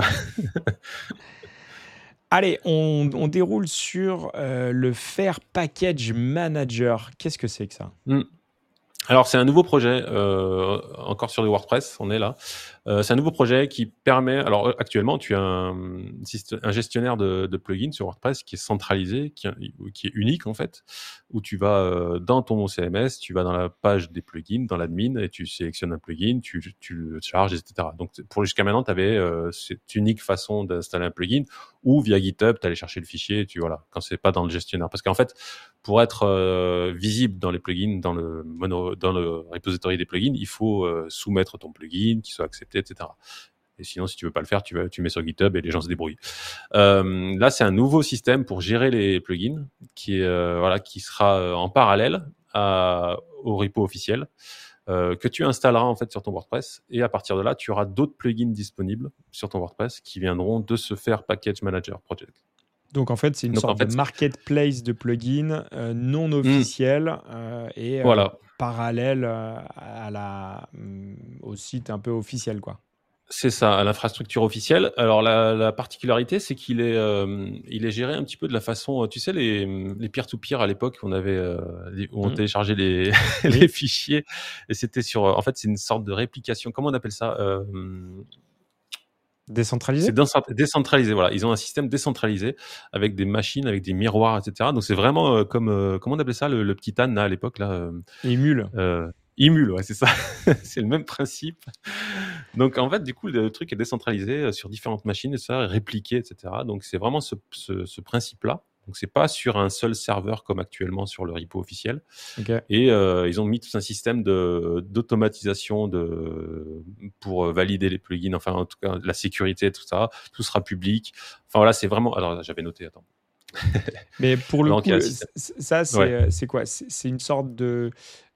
gourer. ça. Allez, on, on déroule sur euh, le Fair Package Manager. Qu'est-ce que c'est que ça? Hmm. Alors, c'est un nouveau projet, euh, encore sur du WordPress, on est là. Euh, c'est un nouveau projet qui permet... Alors, euh, actuellement, tu as un, syst- un gestionnaire de, de plugins sur WordPress qui est centralisé, qui, qui est unique, en fait, où tu vas euh, dans ton C M S, tu vas dans la page des plugins, dans l'admin, et tu sélectionnes un plugin, tu, tu le charges, et cetera. Donc, pour jusqu'à maintenant, tu avais euh, cette unique façon d'installer un plugin, ou via GitHub, tu allais chercher le fichier, tu voilà, quand c'est pas dans le gestionnaire. Parce qu'en fait, pour être euh, visible dans les plugins, dans le mono, dans le repository des plugins, il faut euh, soumettre ton plugin, qu'il soit accepté, et cetera. Et sinon, si tu veux pas le faire, tu, vas, tu mets sur GitHub et les gens se débrouillent. Euh, là, c'est un nouveau système pour gérer les plugins qui, est, euh, voilà, qui sera euh, en parallèle à, au repo officiel. euh, que tu installeras en fait sur ton WordPress. Et à partir de là, tu auras d'autres plugins disponibles sur ton WordPress qui viendront de ce faire Package Manager Project. Donc en fait, c'est une Donc, en sorte fait, de c'est- marketplace de plugins euh, non Hmm, officiel euh, et euh, voilà. parallèle euh, à la, hum, au site un peu officiel, quoi. C'est ça, à l'infrastructure officielle. Alors la, la particularité, c'est qu'il est, euh, il est géré un petit peu de la façon, euh, tu sais, les, les peer-to-peer à l'époque, on avait, euh, les- où on Hmm. téléchargeait les, Oui. les fichiers, et c'était sur, en fait, c'est une sorte de réplication. Comment on appelle ça? Euh, Décentralisé? C'est décent- décentralisé, voilà. Ils ont un système décentralisé avec des machines, avec des miroirs, et cetera. Donc c'est vraiment euh, comme, euh, comment on appelait ça, le, le petit âne là, à l'époque là. euh, Émule. euh, Imul, ouais, c'est ça. C'est le même principe. Donc, en fait, du coup, le truc est décentralisé euh, sur différentes machines et ça, répliqué, et cetera. Donc, c'est vraiment ce, ce, ce principe-là. Donc, c'est pas sur un seul serveur comme actuellement sur le repo officiel. Ok. Et euh, ils ont mis tout un système de d'automatisation de pour euh, valider les plugins. Enfin, en tout cas, la sécurité, tout ça, tout sera public. Enfin voilà, c'est vraiment. Alors, j'avais noté. Attends. Mais pour le Donc, il y coup, a un euh, système. c- ça, c'est Ouais. euh, c'est quoi? C'est c'est une sorte de,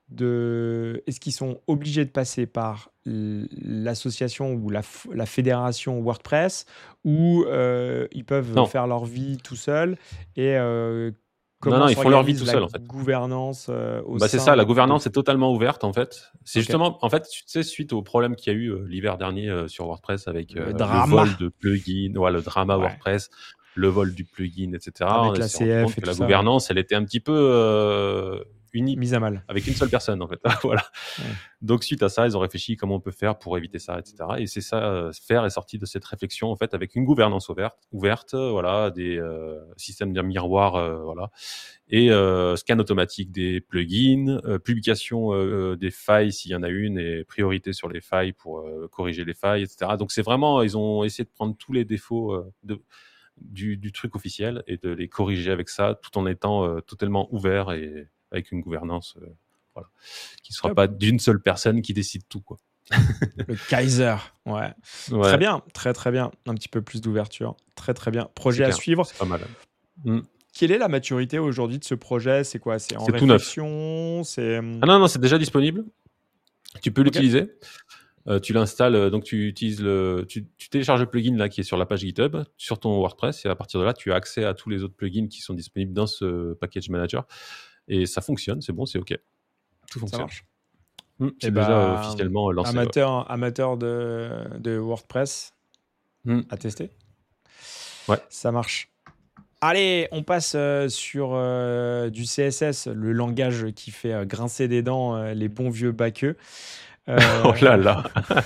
de... Est-ce qu'ils sont obligés de passer par l- l'association ou la, f- la fédération WordPress ou euh, ils peuvent Non, faire leur vie tout seuls et euh, non, comment non, ils font leur vie s'organise tout la seuls en fait. gouvernance euh, au Bah c'est sein ça, la de... gouvernance est totalement ouverte en fait. C'est Ok. justement, en fait, tu sais, suite au problème qu'il y a eu euh, l'hiver dernier euh, sur WordPress avec Le euh, le vol drama, de plugins, ouais, le drama ouais, WordPress, le vol du plugin, et cetera. avec On la s'est rendu compte C F et que tout la ça, ouais. gouvernance, elle était un petit peu euh, unie Mise à mal. avec une seule personne en fait. Voilà. Ouais. Donc suite à ça, ils ont réfléchi comment on peut faire pour éviter ça, et cetera. Et c'est ça, euh, faire est sorti de cette réflexion en fait avec une gouvernance ouverte, ouverte, euh, voilà, des euh, systèmes de miroirs, euh, voilà, et euh, scan automatique des plugins, euh, publication euh, des failles s'il y en a une et priorité sur les failles pour euh, corriger les failles, et cetera. Donc c'est vraiment, ils ont essayé de prendre tous les défauts euh, de, du, du truc officiel et de les corriger avec ça, tout en étant euh, totalement ouvert et avec une gouvernance, euh, voilà, qui ne sera Top. pas d'une seule personne qui décide tout, quoi. Le Kaiser, ouais. Très Ouais, bien, très très bien. Un petit peu plus d'ouverture. Très très bien. c'est Projet à clair, suivre. c'est pas mal. Mm. Quelle est la maturité aujourd'hui de ce projet? C'est quoi? C'est en C'est tout neuf. réflexion? C'est... Ah non, non, c'est déjà disponible. Tu peux Ok, l'utiliser. Euh, tu l'installes, euh, donc tu utilises le, tu, tu télécharges le plugin là qui est sur la page GitHub, sur ton WordPress, et à partir de là, tu as accès à tous les autres plugins qui sont disponibles dans ce package manager. Et ça fonctionne, c'est bon, c'est OK. Tout ça fonctionne. marche. Mm, Et c'est déjà euh, bah, officiellement euh, lancé. Ouais. amateur, amateur de, de WordPress Mm, à tester. ouais. Ça marche. Allez, on passe euh, sur euh, du C S S, le langage qui fait euh, grincer des dents euh, les bons vieux baqueux. Euh, Oh là là,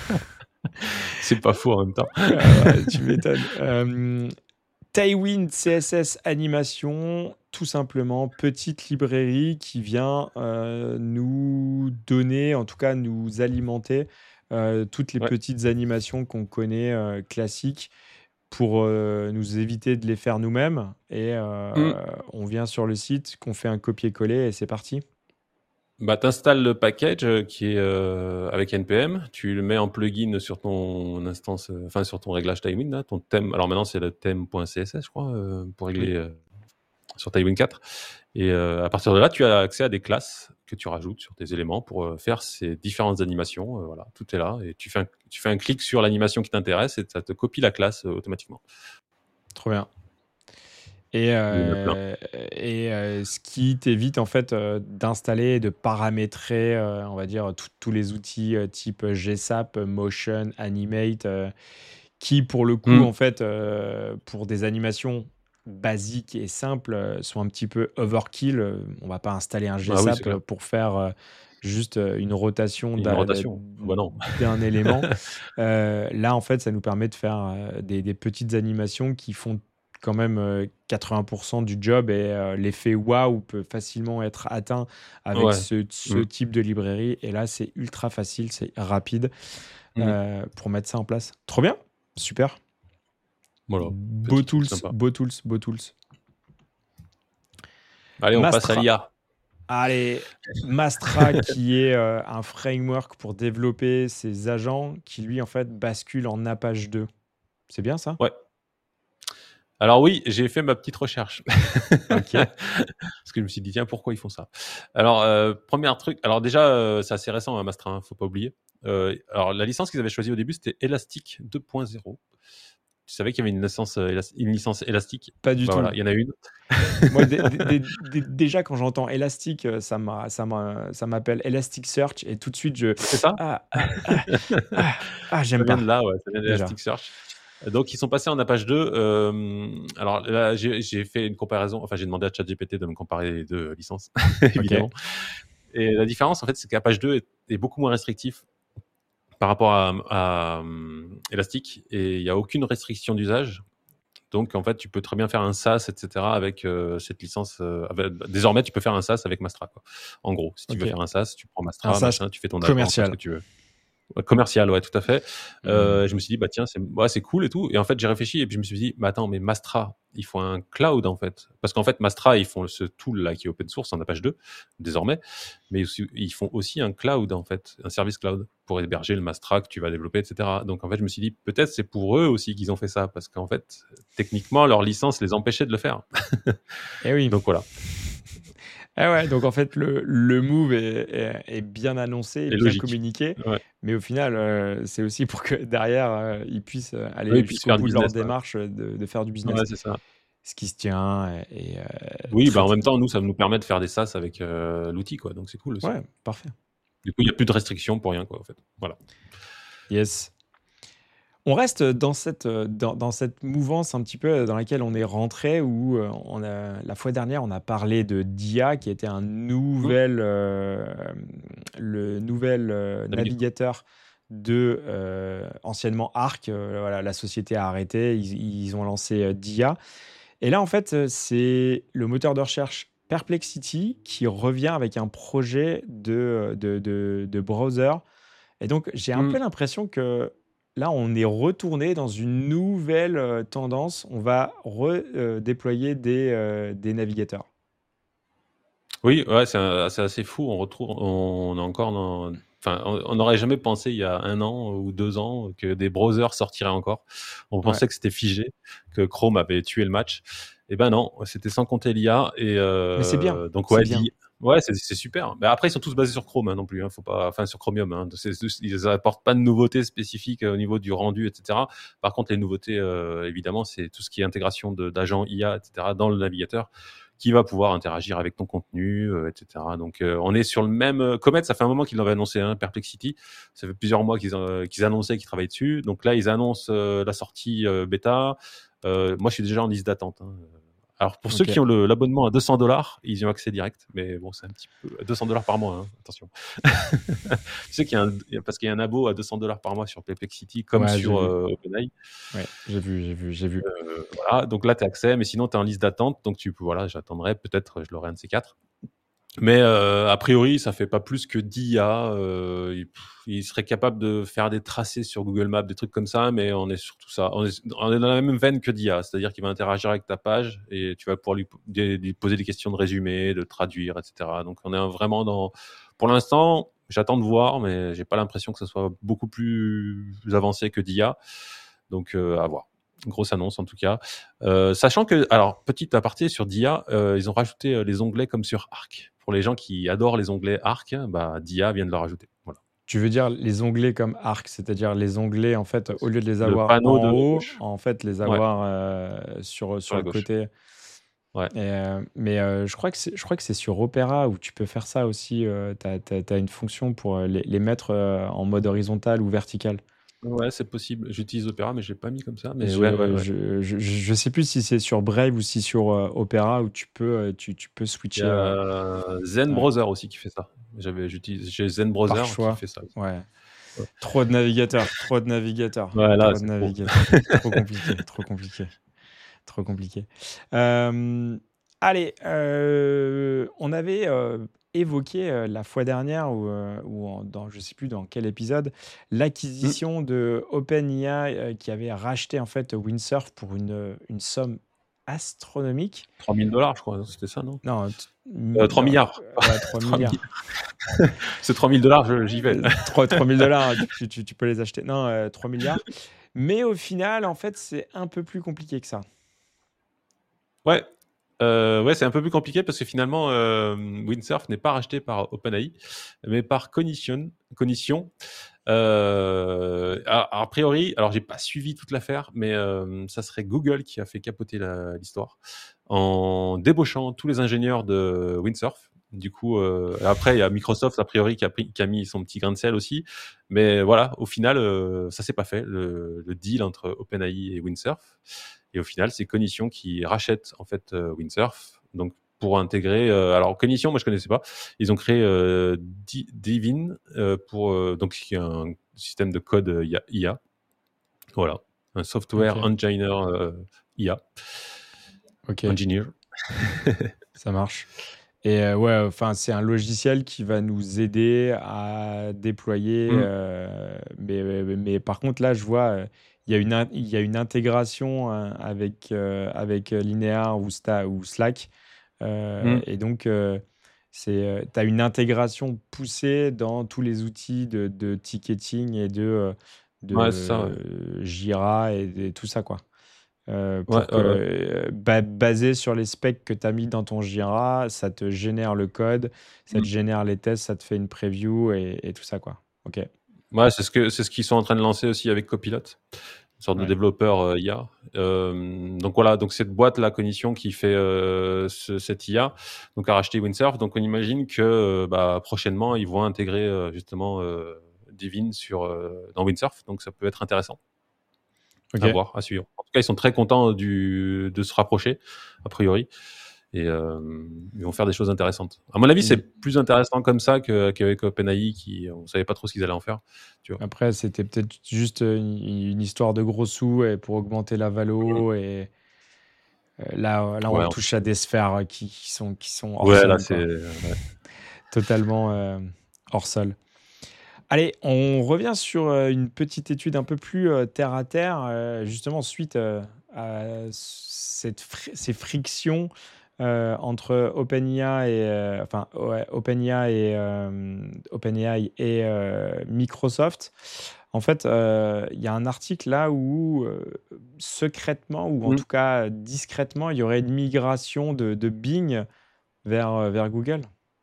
c'est pas faux en même temps. ah ouais, tu m'étonnes. Euh, Tailwind C S S Animation, tout simplement, petite librairie qui vient euh, nous donner, en tout cas nous alimenter euh, toutes les Ouais. petites animations qu'on connaît euh, classiques pour euh, nous éviter de les faire nous-mêmes. Et euh, Mm. on vient sur le site, qu'on fait un copier-coller et c'est parti. Bah, t'installes le package euh, qui est euh, avec N P M, tu le mets en plugin sur ton instance, euh, enfin sur ton réglage Tailwind, là, ton thème. Alors maintenant c'est le thème.css, je crois, euh, pour Oui. régler euh, sur Tailwind quatre. Et euh, à partir de là, tu as accès à des classes que tu rajoutes sur tes éléments pour euh, faire ces différentes animations. Euh, voilà, tout est là. Et tu fais un, tu fais un clic sur l'animation qui t'intéresse et ça te copie la classe euh, automatiquement. Trop bien. Et, Il y en a plein. euh, et euh, ce qui t'évite en fait euh, d'installer et de paramétrer, euh, on va dire, tout- tous les outils euh, type G S A P, Motion, Animate, euh, qui pour le coup, Mm. en fait, euh, pour des animations basiques et simples, euh, sont un petit peu overkill. Euh, On va pas installer un Ah oui, c'est G S A P clair. pour faire euh, juste euh, une rotation Une d'a- d'a- rotation. Ah bah non. d'un élément. Euh, là, en fait, ça nous permet de faire euh, des, des petites animations qui font quand même euh, quatre-vingts pour cent du job et euh, l'effet waouh peut facilement être atteint avec Ouais. ce, ce Mm. type de librairie. Et là, c'est ultra facile, c'est rapide Mm. euh, pour mettre ça en place. Trop bien, super. Voilà. Beau Petit truc tools, sympa. beau tools, beau tools. Allez, on passe à Mastra. l'I A. Allez, Mastra qui est euh, un framework pour développer ses agents qui lui en fait bascule en Apache deux. C'est bien ça? Ouais. Alors oui, j'ai fait ma petite recherche. Ok. Parce que je me suis dit, tiens, pourquoi ils font ça? Alors, euh, premier truc, alors déjà, euh, c'est assez récent, hein, Mastra, hein, faut pas oublier. Euh, alors, la licence qu'ils avaient choisie au début, c'était Elastic deux point zéro. Tu savais qu'il y avait une licence, euh, élas- une licence élastique? Pas du Bah voilà, tout. il y en a une. Moi, dé- dé- dé- dé- déjà, quand j'entends élastique, euh, ça m'a, ça m'a, ça m'appelle Elasticsearch et tout de suite, je. C'est ça? Ah, ah, ah, ah, ah, Ça j'aime vient de pas, là, ouais, ça vient déjà. d'Elasticsearch. Donc, ils sont passés en Apache deux. Euh, alors là, j'ai j'ai fait une comparaison. Enfin, j'ai demandé à ChatGPT de me comparer les deux licences, Ok. évidemment. Et la différence, en fait, c'est qu'Apache deux est, est beaucoup moins restrictif par rapport à, à, euh, Elastic et il n'y a aucune restriction d'usage. Donc, en fait, tu peux très bien faire un SaaS, et cetera avec euh, cette licence. euh, avec- désormais, tu peux faire un SaaS avec Mastra, quoi. En gros, si tu veux Ok. faire un SaaS, tu prends Un Mastra, SaaS machin, tu fais ton agent, tu fais ce que commercial. tu veux. Ouais, commercial, ouais, tout à fait. Hmm. Euh, je me suis dit, bah tiens, c'est ouais, c'est cool et tout. Et en fait, j'ai réfléchi et puis je me suis dit, bah attends, mais Mastra, il faut un cloud en fait. Parce qu'en fait, Mastra, ils font ce tool là qui est open source en Apache deux, désormais. Mais aussi, ils font aussi un cloud en fait, un service cloud pour héberger le Mastra que tu vas développer, et cetera. Donc en fait, je me suis dit, peut-être c'est pour eux aussi qu'ils ont fait ça. Parce qu'en fait, techniquement, leur licence les empêchait de le faire. Eh oui. Donc voilà. Ah ouais, donc en fait, le, le move est, est- est bien annoncé, C'est bien logique. communiqué, Ouais. mais au final, euh, c'est aussi pour que derrière, euh, ils puissent euh, Oui, aller et puis jusqu'au faire du bout de leur business. Ouais, démarche euh, de, de faire du business. ouais c'est ça. Ce qui se tient et, et, euh, Oui, très, bah en très- même temps, nous, ça nous permet de faire des SaaS avec euh, l'outil, quoi. Donc c'est cool aussi. Ouais, parfait. Du coup, il n'y a plus de restrictions pour rien, quoi, en fait. Voilà. Yes. On reste dans cette, euh, dans, dans cette mouvance un petit peu dans laquelle on est rentré, où euh, on a, la fois dernière, on a parlé de D I A, qui était un Mmh. nouvel, euh, le nouvel euh, Navigateur. navigateur de euh, anciennement Arc. Euh, voilà, la société a arrêté, ils, ils ont lancé euh, D I A. Et là, en fait, euh, c'est le moteur de recherche Perplexity qui revient avec un projet de, de, de, de browser. Et donc, j'ai un peu Mmh. l'impression que là, on est retourné dans une nouvelle euh, tendance. On va redéployer des, euh, des navigateurs. Oui, ouais, c'est un- c'est assez fou. On retrouve, on est encore dans. Enfin, on on n'aurait jamais pensé il y a un an ou deux ans que des browsers sortiraient encore. On Ouais. pensait que c'était figé, que Chrome avait tué le match. Et ben non, c'était sans compter l'I A. Et Mais c'est bien, euh, donc c'est ouais, bien. dit, ouais, c'est c'est super. Mais après, ils sont tous basés sur Chrome hein, non plus. Hein, faut pas, enfin sur Chromium. Hein, C'est- c'est- ils apportent pas de nouveautés spécifiques euh, au niveau du rendu, et cetera. Par contre, les nouveautés, euh, évidemment, c'est tout ce qui est intégration de- d'agents I A, et cetera, dans le navigateur, qui va pouvoir interagir avec ton contenu, euh, et cetera. Donc, euh, on est sur le même euh, Comet. Ça fait un moment qu'ils l'avaient annoncé, hein, Perplexity. Ça fait plusieurs mois qu'ils euh, qu'ils annonçaient qu'ils travaillaient dessus. Donc là, ils annoncent euh, la sortie euh, bêta. Euh, moi, je suis déjà en liste d'attente. Hein. Alors, pour ceux Ok. qui ont le- l'abonnement à deux cents dollars, ils y ont accès direct. Mais bon, c'est un petit peu deux cents dollars par mois. Hein, attention. Tu sais qu'il y a un, il y a- parce qu'il y a un abo à deux cents dollars par mois sur Perplexity, comme Ouais, j'ai sur vu. euh, OpenAI. Ouais, j'ai vu, j'ai vu, j'ai vu. Euh, voilà, donc là, tu as accès, mais sinon, tu es en liste d'attente. Donc, tu peux, voilà, j'attendrai, peut-être, je l'aurai un de ces quatre. Mais euh, a priori, ça fait pas plus que d'I A. Euh, il, pff, il serait capable de faire des tracés sur Google Maps, des trucs comme ça, mais on est sur tout ça. On est, on est dans la même veine que d'I A, c'est-à-dire qu'il va interagir avec ta page et tu vas pouvoir lui, po- des- lui poser des questions de résumé, de traduire, et cetera. Donc on est vraiment dans. Pour l'instant, j'attends de voir, mais j'ai pas l'impression que ce soit beaucoup plus avancé que d'I A. Donc euh, à voir. Grosse annonce en tout cas. Euh, sachant que, alors, petit aparté sur D I A, euh, ils ont rajouté euh, les onglets comme sur Arc. Pour les gens qui adorent les onglets Arc, bah, D I A vient de le rajouter. Voilà. Tu veux dire les onglets comme arc, c'est-à-dire les onglets, en fait, au lieu de les Le avoir panneau en de haut, gauche. en fait, les Ouais, avoir euh, sur, sur sur la le gauche. côté. Ouais. Et, euh, mais euh, je crois que c'est, je crois que c'est sur Opera où tu peux faire ça aussi. Tu as, une fonction pour euh, les, les mettre euh, en mode horizontal ou vertical. Ouais, c'est possible. J'utilise Opera, mais je l'ai pas mis comme ça. Mais ouais, ouais, Je, ouais. je, je, je sais plus si c'est sur Brave ou si sur euh, Opera où tu peux, euh, tu, tu peux Il y switcher euh, a Zen ouais, Browser aussi qui fait ça. J'avais, j'utilise, j'ai Zen par Browser qui choix. fait ça aussi. Ouais. Ouais, Trop de navigateurs, trop de navigateurs, ouais là, trop de c'est trop. navigateurs. Trop compliqué, trop compliqué, trop compliqué. Euh, allez, euh, on avait euh, évoqué euh, la fois dernière, ou, euh, ou en- dans je sais plus dans quel épisode, Hmm. l'acquisition de OpenAI euh, qui avait racheté en fait Windsurf pour une, une somme astronomique. trois mille dollars, je crois. C'était ça, non? Non, t- Euh, mi- trois non, milliards. euh, ouais, trois trois milliards. milliards. C'est trois mille dollars, je- j'y vais. Euh, trois mille dollars, tu, tu- tu peux les acheter. Non, euh, trois milliards. Mais au final, en fait, c'est un peu plus compliqué que ça. Ouais. Euh, ouais, c'est un peu plus compliqué parce que finalement, euh, Windsurf n'est pas racheté par OpenAI, mais par Cognition. Cognition. Euh, a, a priori, alors j'ai pas suivi toute l'affaire, mais euh, ça serait Google qui a fait capoter la, l'histoire en débauchant tous les ingénieurs de Windsurf. Du coup, euh, après il y a Microsoft a priori qui a, pris, qui a mis son petit grain de sel aussi, mais voilà, au final, euh, ça s'est pas fait le, le deal entre OpenAI et Windsurf. Et au final, c'est Cognition qui rachète en fait euh, Windsurf. Donc pour intégrer, euh, alors Cognition, moi je connaissais pas. Ils ont créé euh, D- Divin euh, pour euh, donc qui est un système de code euh, I A. Voilà, un software Ok, engineer euh, I A, ok, engineer. ça marche. Et euh, ouais, enfin, c'est un logiciel qui va nous aider à déployer. Mm. euh, mais, mais, mais par contre, là, je vois, euh, il y a une, in- il y a une intégration hein, avec, euh, avec euh, Linear ou, Sta- ou Slack. Euh, Mm. et donc, euh, c'est, tu as une intégration poussée dans tous les outils de, de ticketing et de, euh, Ouais, c'est ça. Ouais, de Jira et, de tout ça, quoi. Euh, ouais, pour que, ouais, ouais. euh, ba- basé sur les specs que tu as mis dans ton Jira, ça te génère le code, ça te Mm. génère les tests, ça te fait une preview et, et tout ça, quoi. Ok. Ouais, c'est ce que c'est ce qu'ils sont en train de lancer aussi avec Copilot, une sorte de Ouais. développeur euh, I A. Euh, donc voilà, donc cette boîte la Cognition qui fait euh, ce, cette I A, donc a racheté Windsurf. Donc on imagine que euh, bah, prochainement ils vont intégrer euh, justement euh, Divin sur euh, dans Windsurf. Donc ça peut être intéressant à Ok. voir, à suivre. En tout cas, ils sont très contents du de se rapprocher a priori. Et euh, ils vont faire des choses intéressantes. À mon avis, c'est Il- plus intéressant comme ça que, qu'avec OpenAI, qui on savait pas trop ce qu'ils allaient en faire. Tu vois. Après, c'était peut-être juste une, une histoire de gros sous et pour augmenter la valo. Et euh, là, là, on Ouais, touche à des sphères qui, qui sont, qui sont hors ouais, là, sol, c'est. quoi. Ouais. Totalement euh, hors sol. Allez, on revient sur euh, une petite étude un peu plus euh, terre à terre, euh, justement suite euh, à cette fri- ces frictions euh, entre OpenAI et euh, enfin ouais, OpenAI et euh, OpenAI et euh, Microsoft. En fait, euh, il y a un article là où euh, secrètement ou en Mm. tout cas discrètement, il y aurait une migration de, de Bing vers, euh, vers Google.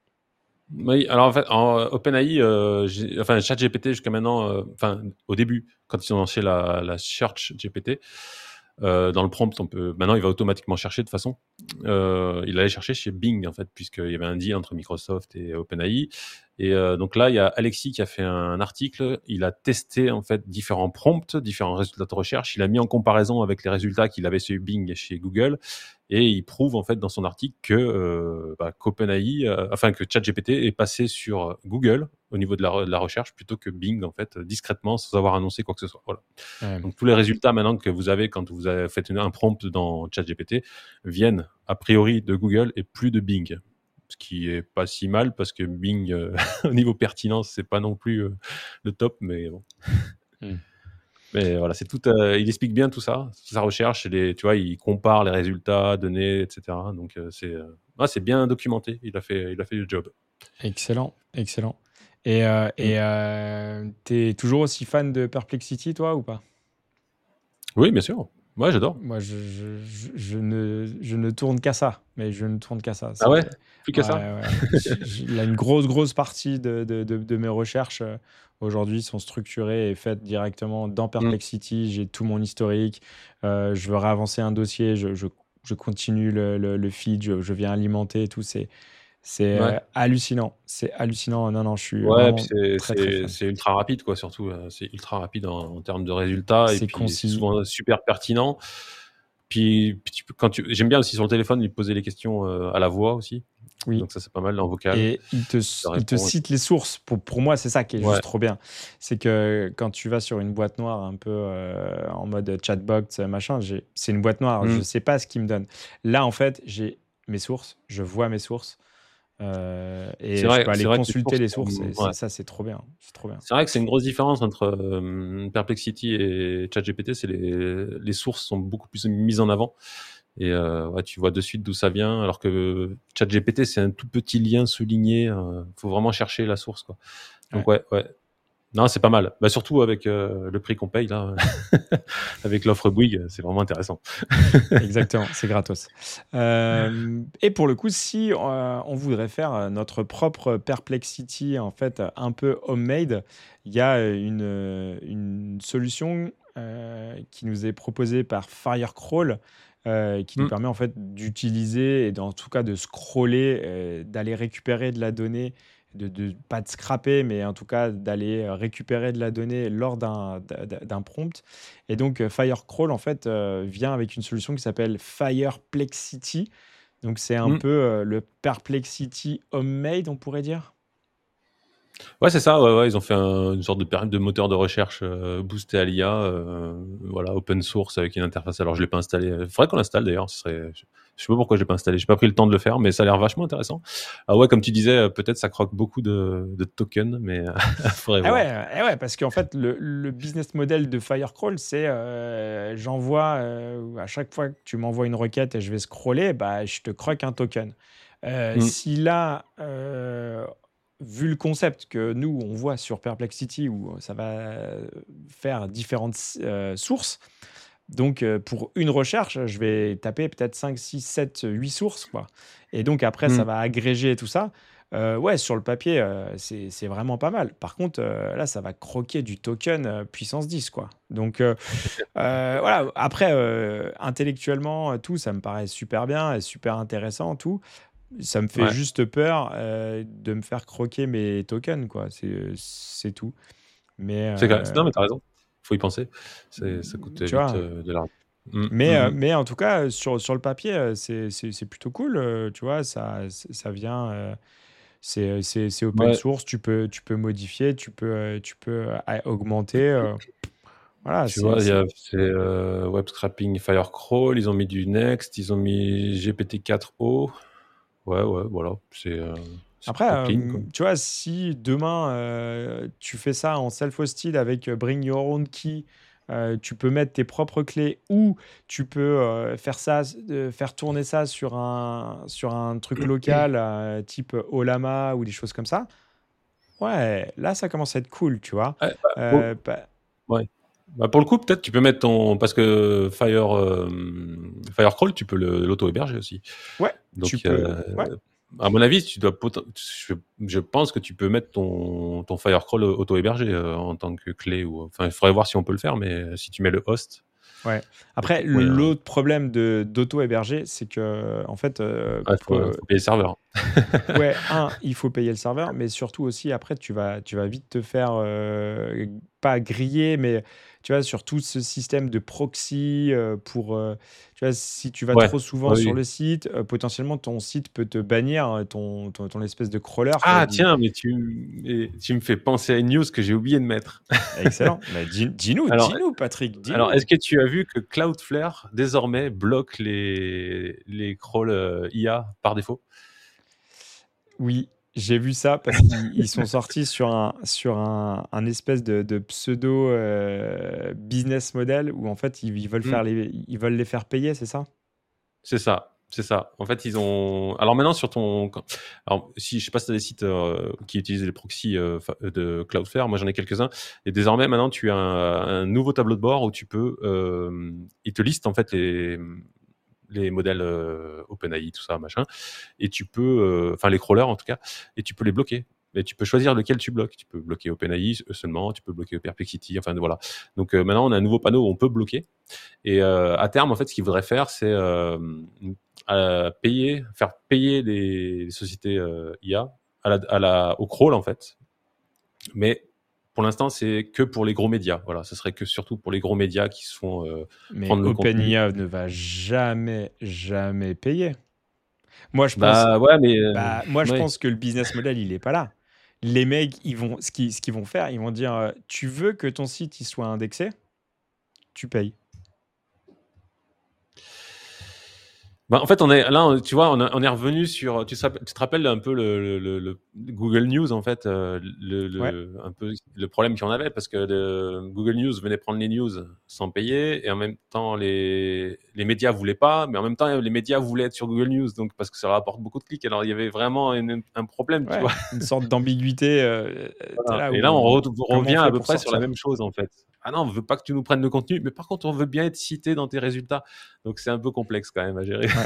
Oui, alors en fait, en euh, OpenAI, euh, j'ai- enfin ChatGPT jusqu'à maintenant, euh, enfin au début, quand ils ont lancé la, la Search G P T, euh, dans le prompt, on peut, maintenant il va automatiquement chercher de toute façon. Euh, il allait chercher chez Bing en fait, puisqu'il y avait un deal entre Microsoft et OpenAI. Et euh, donc là, il y a Alexis qui a fait un article. Il a testé en fait différents prompts, différents résultats de recherche. Il a mis en comparaison avec les résultats qu'il avait chez Bing et chez Google. Et il prouve en fait dans son article que euh, bah, qu'OpenAI, euh, enfin que ChatGPT est passé sur Google au niveau de la, re- de la recherche plutôt que Bing en fait discrètement sans avoir annoncé quoi que ce soit. Voilà. Ouais. Donc tous les résultats maintenant que vous avez quand vous avez fait une- un prompt dans ChatGPT viennent a priori de Google et plus de Bing. Ce qui est pas si mal parce que Bing euh, au niveau pertinence c'est pas non plus euh, le top, mais bon. Hmm. Mais voilà, c'est tout. euh, il explique bien tout ça, sa recherche, les, tu vois, il compare les résultats, données, et cetera. Donc euh, c'est, euh, ah, c'est bien documenté. Il a fait, il a fait le job. Excellent, excellent. Et, euh, Mm. et euh, t'es toujours aussi fan de Perplexity, toi, ou pas? Oui, bien sûr. Moi, j'adore. Moi, je, je, je, je ne, je ne tourne qu'à ça, mais je ne tourne qu'à ça. Ah ouais, C'est, plus que ouais, ça. ouais. J- j- Là, une grosse, grosse partie de, de, de, de mes recherches euh, aujourd'hui sont structurées et faites directement dans Mm. Perplexity. J'ai tout mon historique. Euh, je veux réavancer un dossier, je, je, je continue le, le, le feed, je, je viens alimenter et tout. C'est, c'est Ouais. euh, hallucinant. C'est hallucinant. Non, non, je suis Ouais, puis vraiment c'est, très, très c'est, fan. c'est ultra rapide, quoi, surtout. euh, C'est ultra rapide en, en termes de résultats et C'est puis c'est concis. souvent super pertinent. Puis, puis tu peux- quand tu, j'aime bien aussi sur le téléphone lui poser les questions euh, à la voix aussi. Oui. Donc ça, c'est pas mal en vocal. Et il te, Ça il te répond. cite les sources. Pour, pour moi, c'est ça qui est Ouais. juste trop bien. C'est que quand tu vas sur une boîte noire un peu euh, en mode chatbox, machin, j'ai- c'est une boîte noire. Je Mm. sais pas ce qu'il me donne. Là, en fait, j'ai mes sources. Je vois mes sources. euh, C'est et je vrai, peux c'est aller vrai que les consulter sources les sont, sources. Et ouais. c'est, ça, c'est trop bien. C'est trop bien. C'est vrai que c'est une grosse différence entre euh, Perplexity et ChatGPT. C'est les, les sources sont beaucoup plus mises en avant et euh, ouais, tu vois de suite d'où ça vient. Alors que ChatGPT, c'est un tout petit lien souligné. Il faut vraiment chercher la source, quoi. Ouais. Donc ouais, ouais. Non, c'est pas mal. Bah, surtout avec euh, le prix qu'on paye là, avec l'offre Bouygues, c'est vraiment intéressant. Exactement, c'est gratos. Euh, et pour le coup, si euh, on voudrait faire euh, notre propre Perplexity, en fait, un peu homemade, il y a euh, une, euh, une solution euh, qui nous est proposée par Firecrawl, euh, qui nous Hmm. permet en fait d'utiliser et en tout cas de scroller, euh, d'aller récupérer de la donnée, de, de pas de scraper, mais en tout cas d'aller euh, récupérer de la donnée lors d'un d'un d'un prompt. Et donc, euh, Firecrawl, en fait, euh, vient avec une solution qui s'appelle Fireplexity. Donc, c'est un Hmm. peu euh, le Perplexity homemade, on pourrait dire. Ouais, c'est ça. Ouais, ouais, ils ont fait un- une sorte de, per- de moteur de recherche euh, boosté à l'I A, euh, voilà, open source avec une interface. Alors, je l'ai pas installé. Il faudrait qu'on l'installe d'ailleurs. Ce serait, je, je sais pas pourquoi je l'ai pas installé. J'ai pas pris le temps de le faire, mais ça a l'air vachement intéressant. Ah ouais, comme tu disais, euh, peut-être ça croque beaucoup de, de tokens, mais il faudrait Ah voir. ouais, eh ouais, parce qu'en fait, le, le business model de Firecrawl, c'est euh, j'envoie, euh, à chaque fois que tu m'envoies une requête et je vais scroller, bah, je te croque un token. Euh, Hmm. si là, euh, vu le concept que nous, on voit sur Perplexity, où ça va faire différentes euh, sources, donc euh, pour une recherche, je vais taper peut-être cinq, six, sept, huit sources, quoi. Et donc après, ça Hmm. va agréger tout ça. Euh, ouais, sur le papier, euh, c'est c'est vraiment pas mal. Par contre, euh, là, ça va croquer du token euh, puissance dix, quoi. Donc, euh, euh, voilà. Après, euh, intellectuellement, euh, tout, ça me paraît super bien et super intéressant, tout. Ça me fait Ouais, juste peur euh, de me faire croquer mes tokens, quoi. C'est c'est tout. Mais, c'est clair. Non, euh, mais t'as raison. Faut y penser. C'est, ça coûte tu vite vois, euh, de l'argent. Hmm, mais, hmm, euh, hmm. mais en tout cas, sur, sur le papier, euh, c'est c'est- c'est plutôt cool. Euh, tu vois, ça, ça vient. euh, C'est c'est- c'est open Ouais, source, tu peux, tu peux modifier, tu peux, euh, tu peux euh, augmenter. euh, voilà, tu c'est. vois, il y c'est- a c'est euh, web scrapping Firecrawl, ils ont mis du Next, ils ont mis G P T quatre o. Ouais, ouais, voilà, c'est euh, c'est Après, plutôt clean, euh, quoi. tu vois, si demain euh, tu fais ça en self-hosted avec euh, Bring Your Own Key, euh, tu peux mettre tes propres clés ou tu peux euh, faire ça, euh, faire tourner ça sur un, sur un truc local, euh, type Olama ou des choses comme ça. Ouais, là, ça commence à être cool, tu vois. Ouais, bah, Euh, pour, bah, ouais. Bah, pour le coup, peut-être tu peux mettre ton. Parce que Fire, euh, Firecrawl, tu peux le- l'auto-héberger aussi. ouais, tu Donc, peux. euh, Ouais. à mon avis, tu dois poten- je, je pense que tu peux mettre ton, ton Firecrawl auto-hébergé euh, en tant que clé. Ou... Enfin, il faudrait voir si on peut le faire, mais si tu mets le host, Ouais. il y a Après, peut-être moyen. l'autre problème de d'auto-héberger, c'est que, en fait, euh, Il faut, pour- faut payer le serveur. ouais, un, il faut payer le serveur, mais surtout aussi, après, tu vas, tu vas vite te faire, euh, pas griller, mais tu vois, sur tout ce système de proxy, euh, pour, euh, tu vois, si tu vas Ouais, trop souvent ouais, sur oui. le site, euh, potentiellement, ton site peut te bannir, euh, ton, ton, ton espèce de crawler, quoi. Ah, du- tiens, mais tu, mais tu me fais penser à une news que j'ai oublié de mettre. Excellent. Mais dis, dis-nous, Alors, dis-nous, Patrick, alors est-ce dis-nous. que tu as vu que Cloudflare, désormais, bloque les, les crawls euh, I A par défaut? Oui, j'ai vu ça parce qu'ils ils sont sortis sur un, sur un, un espèce de, de pseudo euh, business model où en fait ils, ils veulent Hmm, faire les, ils veulent les faire payer, c'est ça? c'est ça, c'est ça. En fait, ils ont. Alors maintenant, sur ton. Alors, si je sais pas si tu as des sites euh, qui utilisent les proxys euh, fa- de Cloudflare, moi j'en ai quelques-uns. Et désormais, maintenant, tu as un, un nouveau tableau de bord où tu peux. Euh, il te liste en fait les les modèles euh, OpenAI, tout ça, machin, et tu peux, euh, enfin les crawlers en tout cas, et tu peux les bloquer. Et tu peux choisir lequel tu bloques. Tu peux bloquer OpenAI seulement, tu peux bloquer Perplexity, enfin voilà. Donc euh, maintenant on a un nouveau panneau où on peut bloquer. Et euh, à terme, en fait, ce qu'il voudrait faire, c'est euh, euh, payer, faire payer les, les sociétés euh, I A à la, à la, au crawl en fait. Mais pour l'instant, c'est que pour les gros médias. Voilà, ce serait que surtout pour les gros médias qui se font euh, Mais prendre le contenu. OpenIA ne va jamais, jamais payer. Moi je pense, Bah ouais, mais euh, bah moi je ouais. pense que le business model il est pas là. Les mecs, ils vont, ce qu'ils, ce qu'ils vont faire, ils vont dire, euh, tu veux que ton site il soit indexé, tu payes. Bah, en fait, on est là, on- tu vois, on, a- on est revenu sur. Tu, te rappelles- tu te rappelles un peu le, le- le- le Google News, en fait, euh, le, Ouais, le- un peu le problème qu'on avait, parce que le- Google News venait prendre les news sans payer, et en même temps, les, les médias voulaient pas, mais en même temps, les médias voulaient être sur Google News, donc parce que ça rapporte beaucoup de clics. Alors, il y avait vraiment une- un problème, tu vois. ouais, une sorte d'ambiguïté. Euh, t'es Voilà. là Et là, on où re- comment on revient à fait peu pour près sur la sortir? même chose, en fait. Ah non, on veut pas que tu nous prennes le contenu, mais par contre, on veut bien être cité dans tes résultats. Donc, c'est un peu complexe quand même à gérer. Ouais.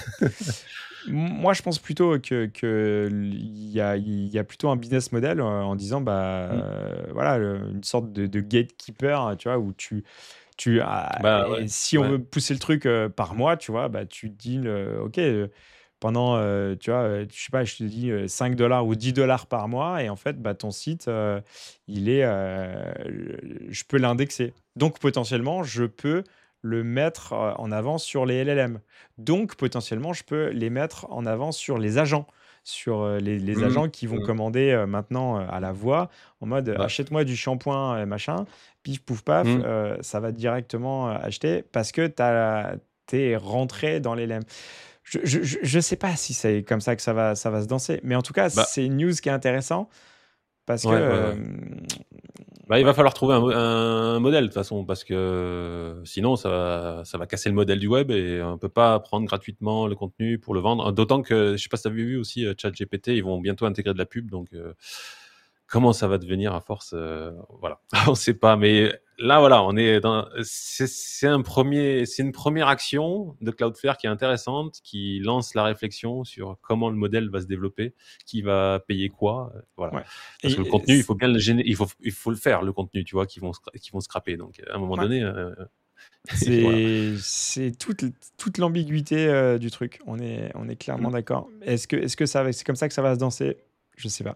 Moi, je pense plutôt que, que il y a, il y a plutôt un business model euh, en disant bah Mm. euh, voilà le- une sorte de, de gatekeeper, tu vois, où tu tu as, Bah ouais, et si on ouais. veut pousser le truc euh, par mois, tu vois, bah tu te dis euh, ok euh, pendant euh, tu vois euh, je sais pas, je te dis euh, cinq dollars ou dix dollars par mois et en fait bah ton site euh, il est euh, je peux l'indexer. Donc potentiellement, je peux le mettre euh, en avant sur les L L M. Donc, potentiellement, je peux les mettre en avant sur les agents, sur euh, les, les Mm, agents qui vont mm. commander euh, maintenant euh, à la voix, en mode euh, Bah, achète-moi du shampoing, euh, machin, pif, pouf, paf, mm. euh, ça va directement euh, acheter parce que tu es rentré dans les L L M. Je, je, je, je sais pas si c'est comme ça que ça va, ça va se danser, mais en tout cas, Bah, c'est une news qui est intéressante parce que ouais, ouais, ouais. euh, Bah, il va ouais, falloir trouver un, mo- un modèle de toute façon, parce que euh, sinon ça va, ça va casser le modèle du web et on peut pas prendre gratuitement le contenu pour le vendre. D'autant que, je sais pas si tu as vu aussi, euh, ChatGPT, ils vont bientôt intégrer de la pub, donc euh, comment ça va devenir à force, euh, voilà, on sait pas. Mais là, voilà, on est dans, c'est, c'est un premier, c'est une première action de Cloudflare qui est intéressante, qui lance la réflexion sur comment le modèle va se développer, qui va payer quoi, euh, voilà. ouais. Parce que le Et, contenu, il faut bien le générer, il faut, il faut le faire, le contenu, tu vois, qui vont, scra- qui vont scraper. Donc, à un moment ouais. donné, euh, voilà. C'est c'est toute, toute l'ambiguïté euh, du truc. On est, on est clairement Mm. d'accord. Est-ce que, est-ce que ça va- c'est comme ça que ça va se danser? Je sais pas.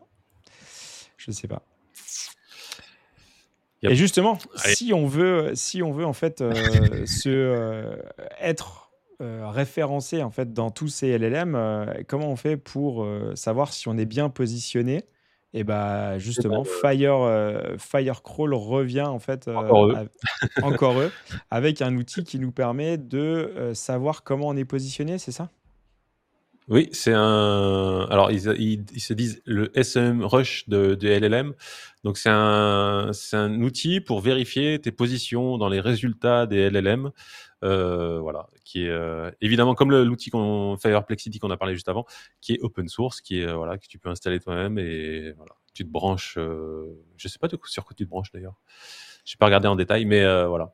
Je sais pas. Et Yep. justement, Allez. si on veut, si on veut en fait euh, se euh, être euh, référencé en fait dans tous ces L L M, euh, comment on fait pour euh, savoir si on est bien positionné? Et bah Eh ben, justement, Fire, euh, Firecrawl revient en fait euh, encore eux. à- encore eux avec un outil qui nous permet de euh, savoir comment on est positionné, c'est ça? Oui, c'est un. Alors, ils, ils, ils se disent le S E M Rush de, de L L M. Donc, c'est un, c'est un outil pour vérifier tes positions dans les résultats des L L M. Euh, voilà, qui est euh, évidemment comme le- l'outil qu'on Fireplexity qu'on a parlé juste avant, qui est open source, qui est euh, voilà que tu peux installer toi-même et voilà, tu te branches. Euh, je sais pas de, sur quoi tu te branches d'ailleurs. Je n'ai pas regardé en détail, mais euh, voilà.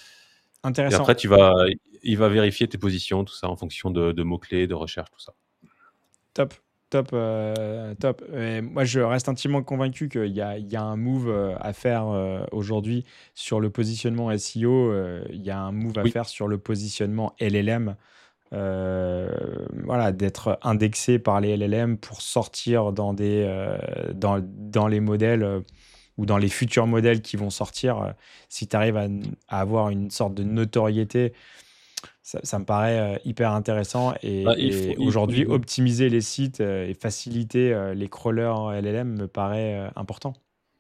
Et Intéressant. après, tu vas, il va vérifier tes positions, tout ça en fonction de, de mots-clés, de recherche, tout ça. Top, top, euh, top. Et moi, je reste intimement convaincu qu'il y a, il y a un move euh, à faire euh, aujourd'hui sur le positionnement S E O. euh, il y a un move à Oui. faire sur le positionnement L L M. euh, voilà, d'être indexé par les L L M pour sortir dans, des, euh, dans, dans les modèles euh, ou dans les futurs modèles qui vont sortir. euh, si tu arrives à, à avoir une sorte de notoriété, ça, ça me paraît euh, hyper intéressant Bah, il et, faut, et il faut, aujourd'hui, optimiser les sites euh, et faciliter euh, les crawlers en L L M me paraît euh, important.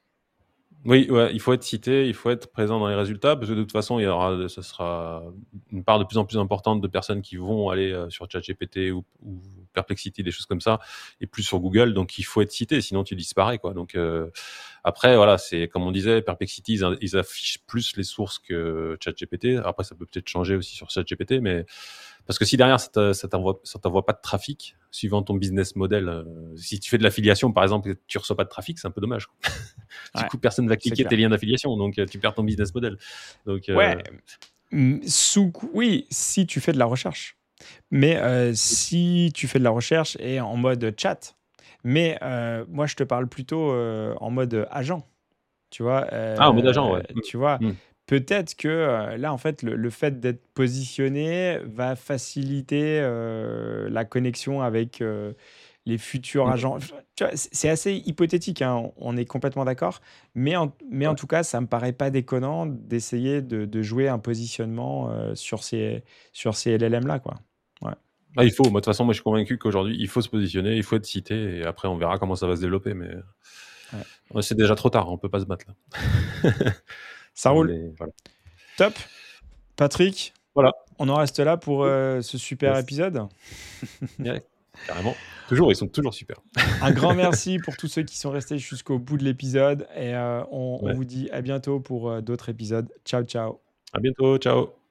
oui, ouais, il faut être cité, il faut être présent dans les résultats, parce que de toute façon, il y aura, ce sera une part de plus en plus importante de personnes qui vont aller euh, sur ChatGPT ou, ou Perplexity, des choses comme ça, et plus sur Google. Donc, il faut être cité, sinon tu disparais, quoi. Donc, euh, après, voilà, c'est comme on disait, Perplexity, ils, ils affichent plus les sources que ChatGPT. Après, ça peut peut-être changer aussi sur ChatGPT, mais parce que si derrière ça te- ça t'envoie ça t'envoie pas de trafic, suivant ton business model, euh, si tu fais de l'affiliation par exemple, et que tu reçois pas de trafic, c'est un peu dommage, quoi. Du Ouais, coup, personne va c'est cliquer clair. tes liens d'affiliation, donc euh, tu perds ton business model. Donc, Ouais, euh, mm, sous, oui, si tu fais de la recherche. Mais euh, si tu fais de la recherche et en mode chat, mais euh, moi je te parle plutôt euh, en mode agent. Tu vois, ah, en mode agent, euh, ouais. tu vois, Mm. Mm. peut-être que euh, là, en fait, le, le fait d'être positionné va faciliter euh, la connexion avec euh, les futurs Mm. agents. Tu vois, c'est c'est assez hypothétique, hein, on on est complètement d'accord. Mais en, mais en Ouais. tout cas, ça me paraît pas déconnant d'essayer de, de jouer un positionnement euh, sur ces, sur ces L L M-là, quoi. Ouais. Ah, il faut. Moi, de toute façon, moi, je suis convaincu qu'aujourd'hui, il faut se positionner, il faut être cité, et après, on verra comment ça va se développer. Mais Ouais. ouais, c'est déjà trop tard, on peut pas se battre là. Ça On roule. est, voilà. Top. Patrick, Voilà. On en reste là pour euh, ce super Yes. épisode. Ouais, carrément. Toujours, ils sont toujours super. Un grand merci pour tous ceux qui sont restés jusqu'au bout de l'épisode et euh, on, on Ouais. vous dit à bientôt pour euh, d'autres épisodes. Ciao, ciao. À bientôt. Ciao.